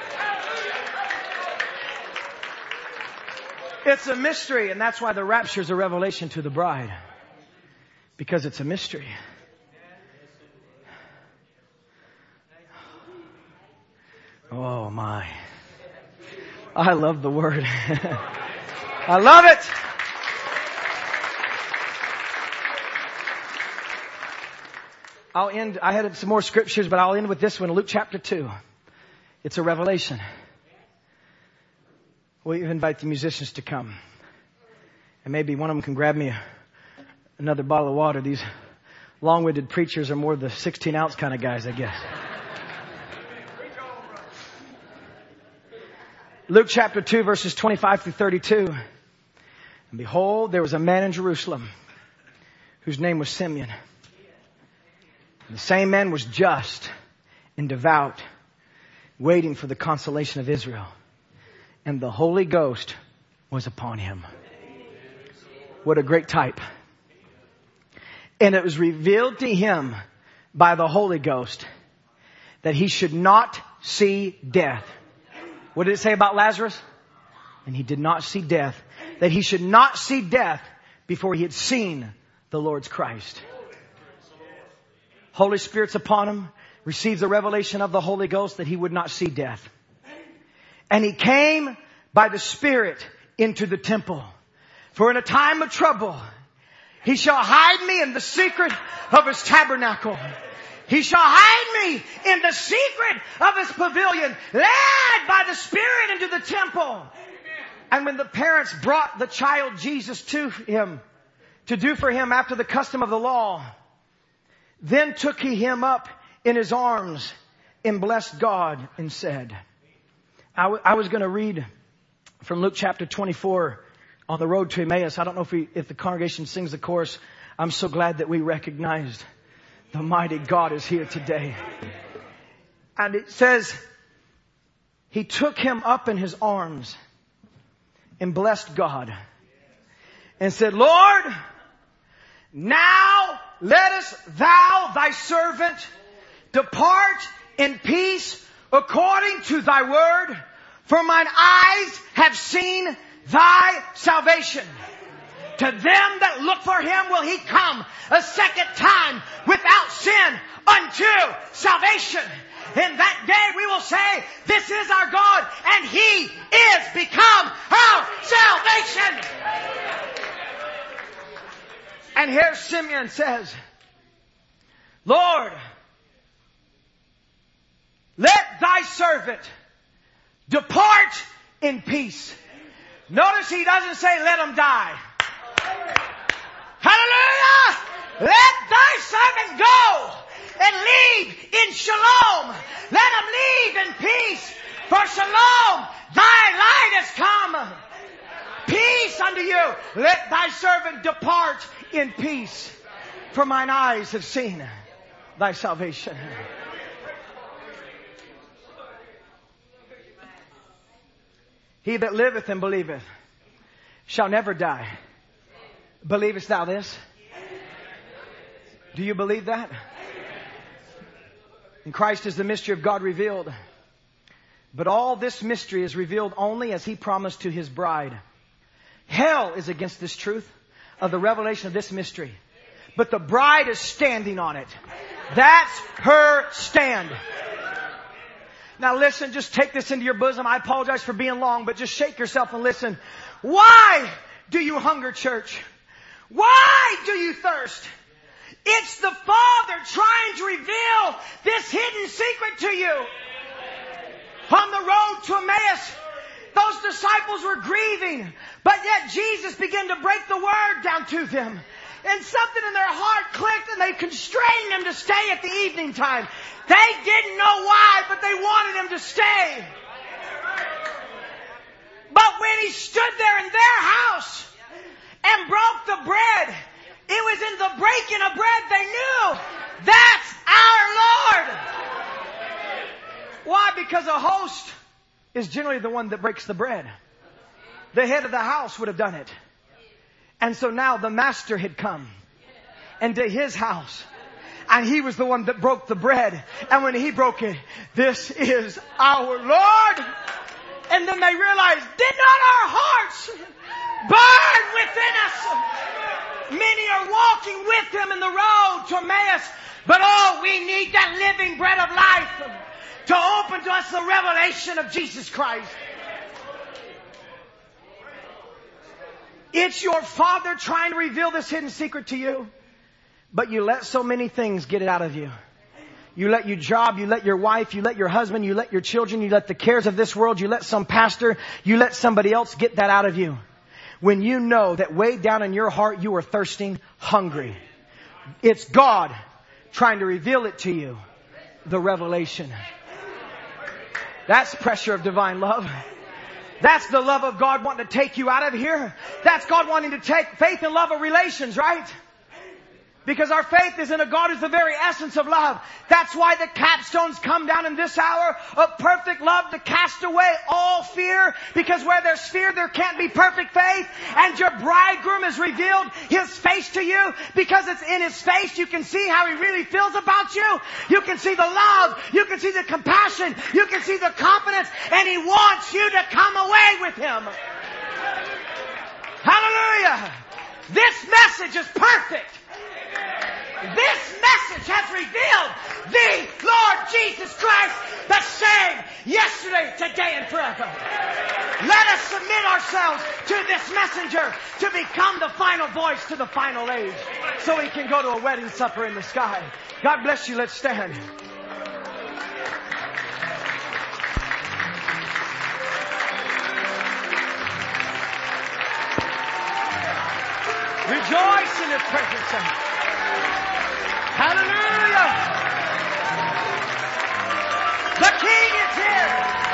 It's a mystery, and that's why the rapture is a revelation to the bride. Because it's a mystery. Oh my. I love the word. I love it. I'll end, I had some more scriptures, but I'll end with this one, Luke chapter two. It's a revelation. We'll invite the musicians to come. And maybe one of them can grab me a, another bottle of water. These long-winded preachers are more the sixteen ounce kind of guys, I guess. Luke chapter two, verses twenty-five through thirty-two. And behold, there was a man in Jerusalem whose name was Simeon. And the same man was just and devout, waiting for the consolation of Israel. And the Holy Ghost was upon him. What a great type. And it was revealed to him by the Holy Ghost that he should not see death. What did it say about Lazarus? And he did not see death. That he should not see death before he had seen the Lord's Christ. Holy Spirit's upon him. Receives the revelation of the Holy Ghost that he would not see death. And he came by the Spirit into the temple. For in a time of trouble, he shall hide me in the secret of his tabernacle. He shall hide me in the secret of his pavilion, led by the Spirit into the temple. And when the parents brought the child Jesus to him, to do for him after the custom of the law, then took he him up in his arms and blessed God and said. I, w- I was going to read from Luke chapter twenty-four on the road to Emmaus. I don't know if we, if the congregation sings the chorus. I'm so glad that we recognized the mighty God is here today. And it says, he took him up in his arms and blessed God and said, Lord, now lettest thou thy servant depart in peace according to thy word, for mine eyes have seen thy salvation. To them that look for him will he come a second time without sin unto salvation. In that day we will say, this is our God, and he is become our salvation. And here Simeon says, Lord, let thy servant depart in peace. Notice he doesn't say, let him die. Hallelujah! Let thy servant go and leave in shalom. Let him leave in peace. For shalom, thy light has come. Peace unto you. Let thy servant depart in peace. For mine eyes have seen thy salvation. He that liveth and believeth shall never die. Believest thou this? Do you believe that? And Christ is the mystery of God revealed. But all this mystery is revealed only as he promised to his bride. Hell is against this truth of the revelation of this mystery. But the bride is standing on it. That's her stand. Now listen, just take this into your bosom. I apologize for being long, but just shake yourself and listen. Why do you hunger, church? Why do you thirst? It's the Father trying to reveal this hidden secret to you. On the road to Emmaus, those disciples were grieving, but yet Jesus began to break the word down to them. And something in their heart clicked, and they constrained him to stay at the evening time. They didn't know why, but they wanted him to stay. But when he stood there in their house and broke the bread, it was in the breaking of bread they knew that's our Lord. Why? Because a host is generally the one that breaks the bread. The head of the house would have done it. And so now the master had come into his house. And he was the one that broke the bread. And when he broke it, this is our Lord. And then they realized, did not our hearts burn within us? Many are walking with him in the road to Emmaus. But oh, we need that living bread of life to open to us the revelation of Jesus Christ. It's your Father trying to reveal this hidden secret to you. But you let so many things get it out of you. You let your job, you let your wife, you let your husband, you let your children, you let the cares of this world, you let some pastor, you let somebody else get that out of you. When you know that way down in your heart you are thirsting, hungry. It's God trying to reveal it to you. The revelation. That's pressure of divine love. That's the love of God wanting to take you out of here. That's God wanting to take faith and love of relations, right? Because our faith is in a God who's the very essence of love. That's why the capstones come down in this hour of perfect love to cast away all fear. Because where there's fear, there can't be perfect faith. And your bridegroom has revealed his face to you. Because it's in his face, you can see how he really feels about you. You can see the love. You can see the compassion. You can see the confidence. And he wants you to come away with him. Hallelujah. This message is perfect. This message has revealed the Lord Jesus Christ, the same yesterday, today, and forever. Let us submit ourselves to this messenger to become the final voice to the final age so he can go to a wedding supper in the sky. God bless you. Let's stand. Rejoice in his presence. Hallelujah! The King is here.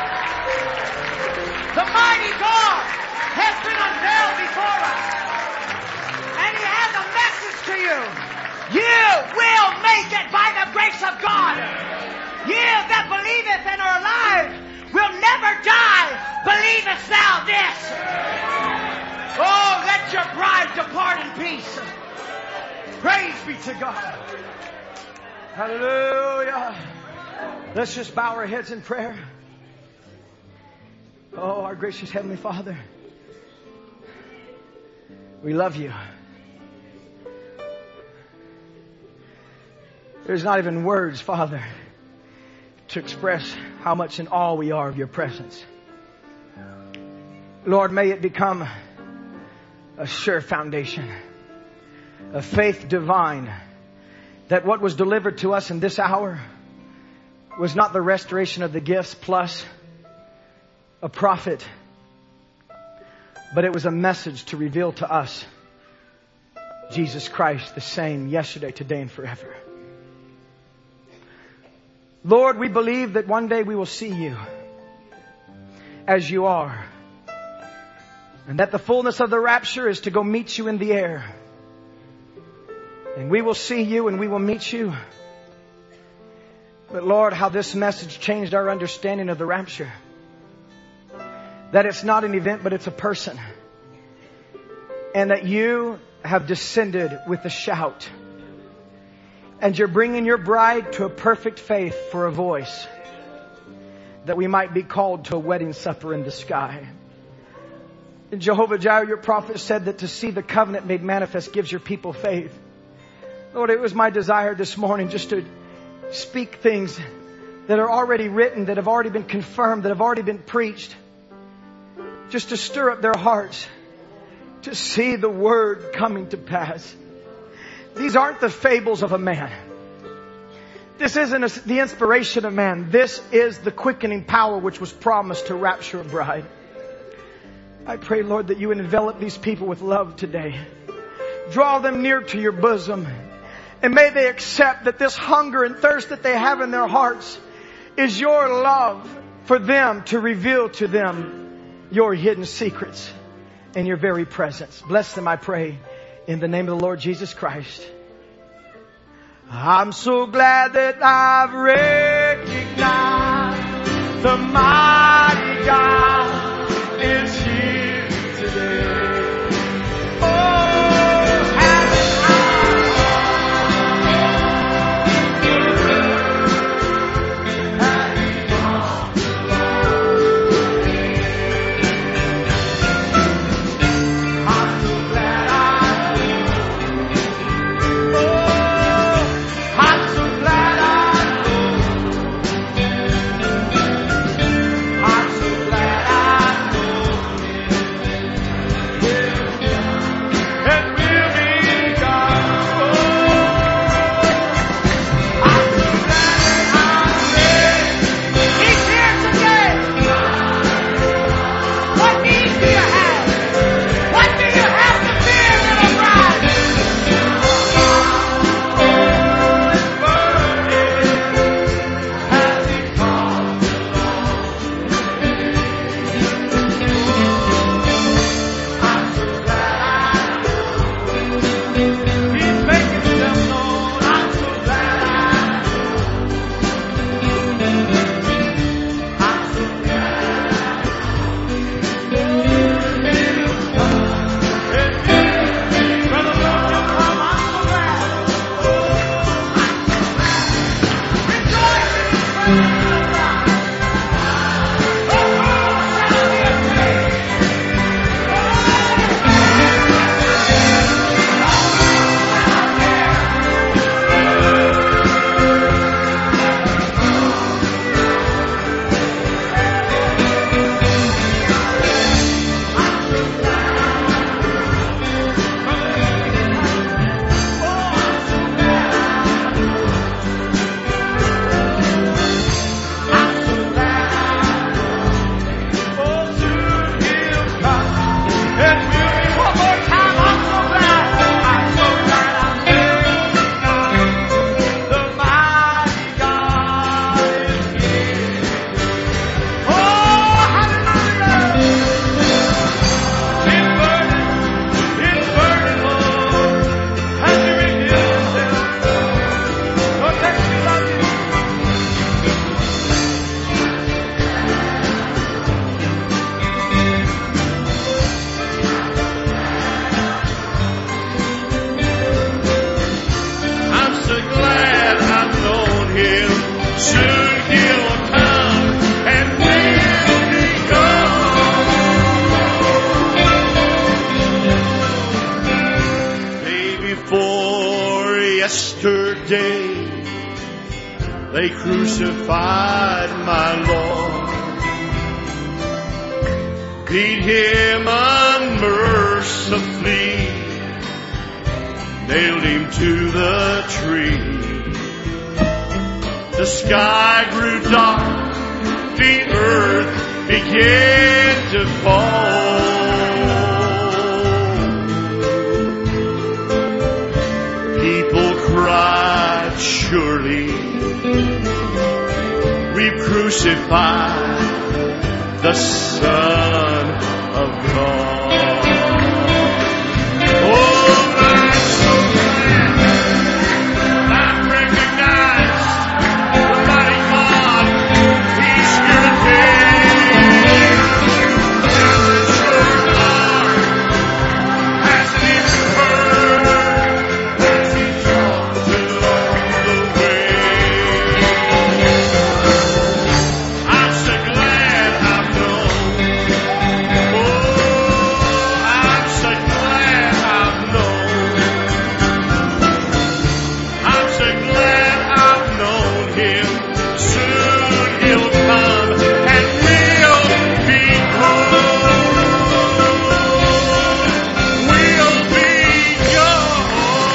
The mighty God has been unveiled before us. And He has a message to you. You will make it by the grace of God. You that believeth and are alive will never die. Believest thou this? Oh, let your bride depart in peace. Praise be to God. Hallelujah. Let's just bow our heads in prayer. Oh, our gracious Heavenly Father, we love you. There's not even words, Father, to express how much in awe we are of your presence. Lord, may it become a sure foundation, a faith divine, that what was delivered to us in this hour was not the restoration of the gifts plus a prophet, but it was a message to reveal to us Jesus Christ, the same yesterday, today, and forever. Lord, we believe that one day we will see you as you are, and that the fullness of the rapture is to go meet you in the air. And we will see you and we will meet you. But Lord, how this message changed our understanding of the rapture. That it's not an event, but it's a person. And that you have descended with a shout. And you're bringing your bride to a perfect faith for a voice, that we might be called to a wedding supper in the sky. And Jehovah Jireh, your prophet, said that to see the covenant made manifest gives your people faith. Lord, it was my desire this morning just to speak things that are already written, that have already been confirmed, that have already been preached. Just to stir up their hearts to see the word coming to pass. These aren't the fables of a man. This isn't a, the inspiration of man. This is the quickening power which was promised to rapture a bride. I pray, Lord, that you would envelop these people with love today. Draw them near to your bosom. And may they accept that this hunger and thirst that they have in their hearts is your love for them to reveal to them your hidden secrets in your very presence. Bless them, I pray, in the name of the Lord Jesus Christ. I'm so glad that I've recognized the mighty God is here today. Oh, third day they crucified my Lord, beat him unmercifully, nailed him to the tree. The sky grew dark, the earth began to fall. People cried, surely we've crucified the Son of God. Oh, I'm so glad I've recognized the mighty God. He's here today. And the sure heart hasn't even heard as he talks along the way. I'm so glad I've known. Oh, I'm so glad I've known. I'm so glad I've known him. Soon he'll come and we'll be home. We'll be young.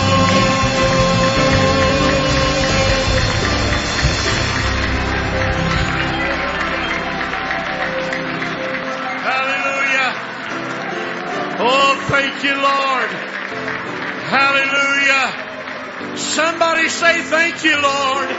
Hallelujah. Oh, thank you, Lord. Hallelujah. Somebody say thank you, Lord.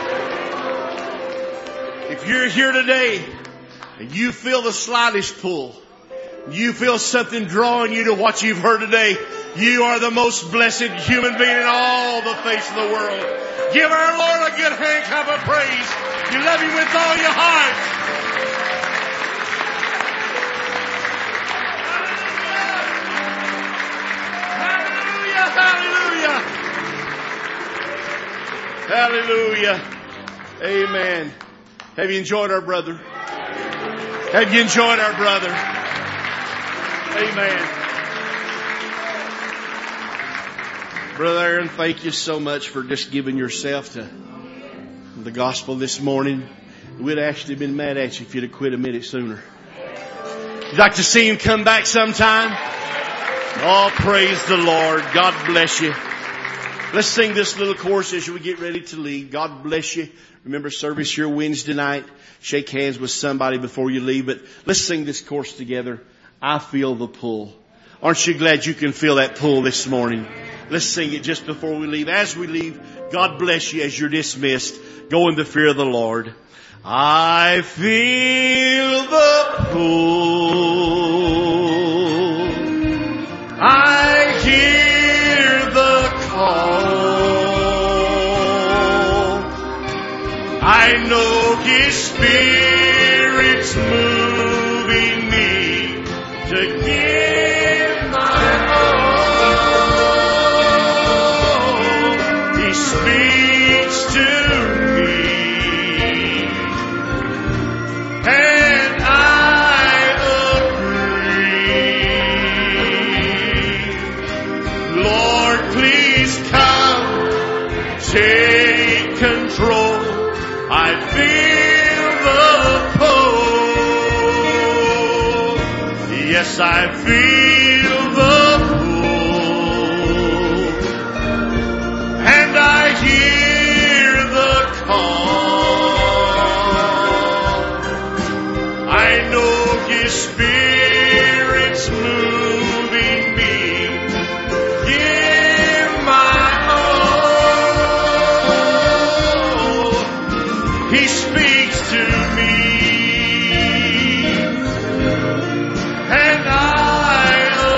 If you're here today and you feel the slightest pull, you feel something drawing you to what you've heard today, you are the most blessed human being in all the face of the world. Give our Lord a good hand clap of praise. You love him with all your heart. Hallelujah, hallelujah. Hallelujah. Amen. Have you enjoyed our brother? Have you enjoyed our brother? Amen. Brother Aaron, thank you so much for just giving yourself to the gospel this morning. We'd actually been mad at you if you'd have quit a minute sooner. You'd like to see him come back sometime? Oh, praise the Lord. God bless you. Let's sing this little chorus as we get ready to leave. God bless you. Remember service here Wednesday night. Shake hands with somebody before you leave. But let's sing this chorus together. I feel the pull. Aren't you glad you can feel that pull this morning? Let's sing it just before we leave. As we leave, God bless you as you're dismissed. Go in the fear of the Lord. I feel the pull. I hear the call. I know His Spirit's moving me to give my all. He speaks to me, and I agree. Lord, please come, take control. I feel the pull. Yes, I feel the pull. And I hear the call. I know His Spirit's moving me. Give my all. He speaks to me, and I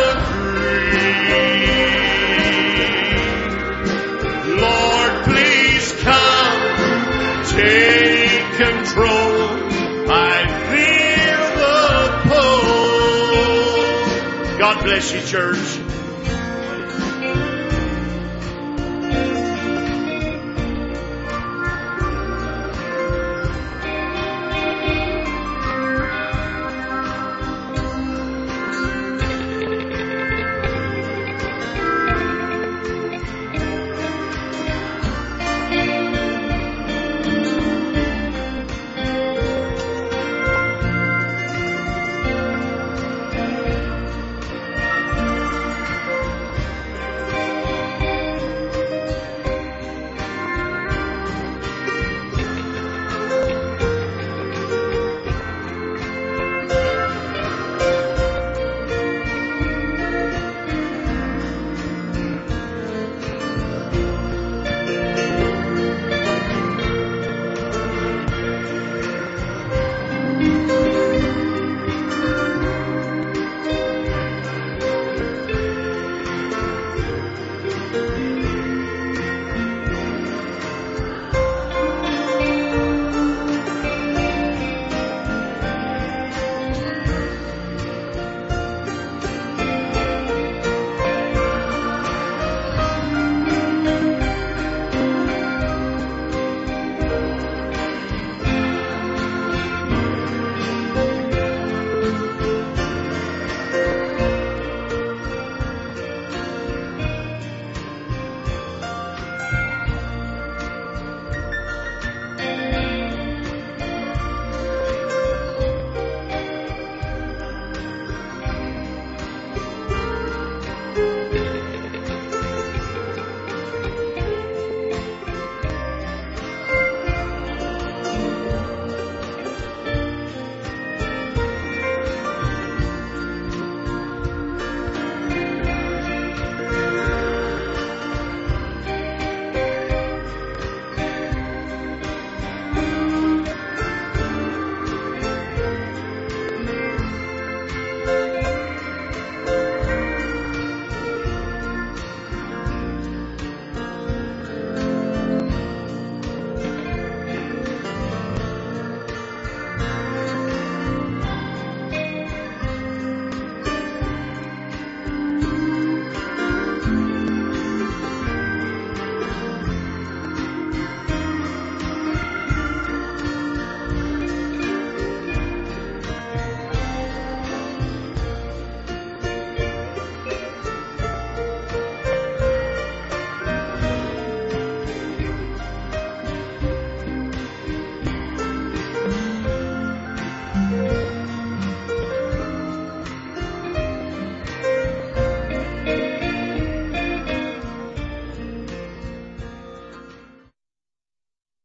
agree. Lord, please come, take control. I feel the pull. God bless you, church.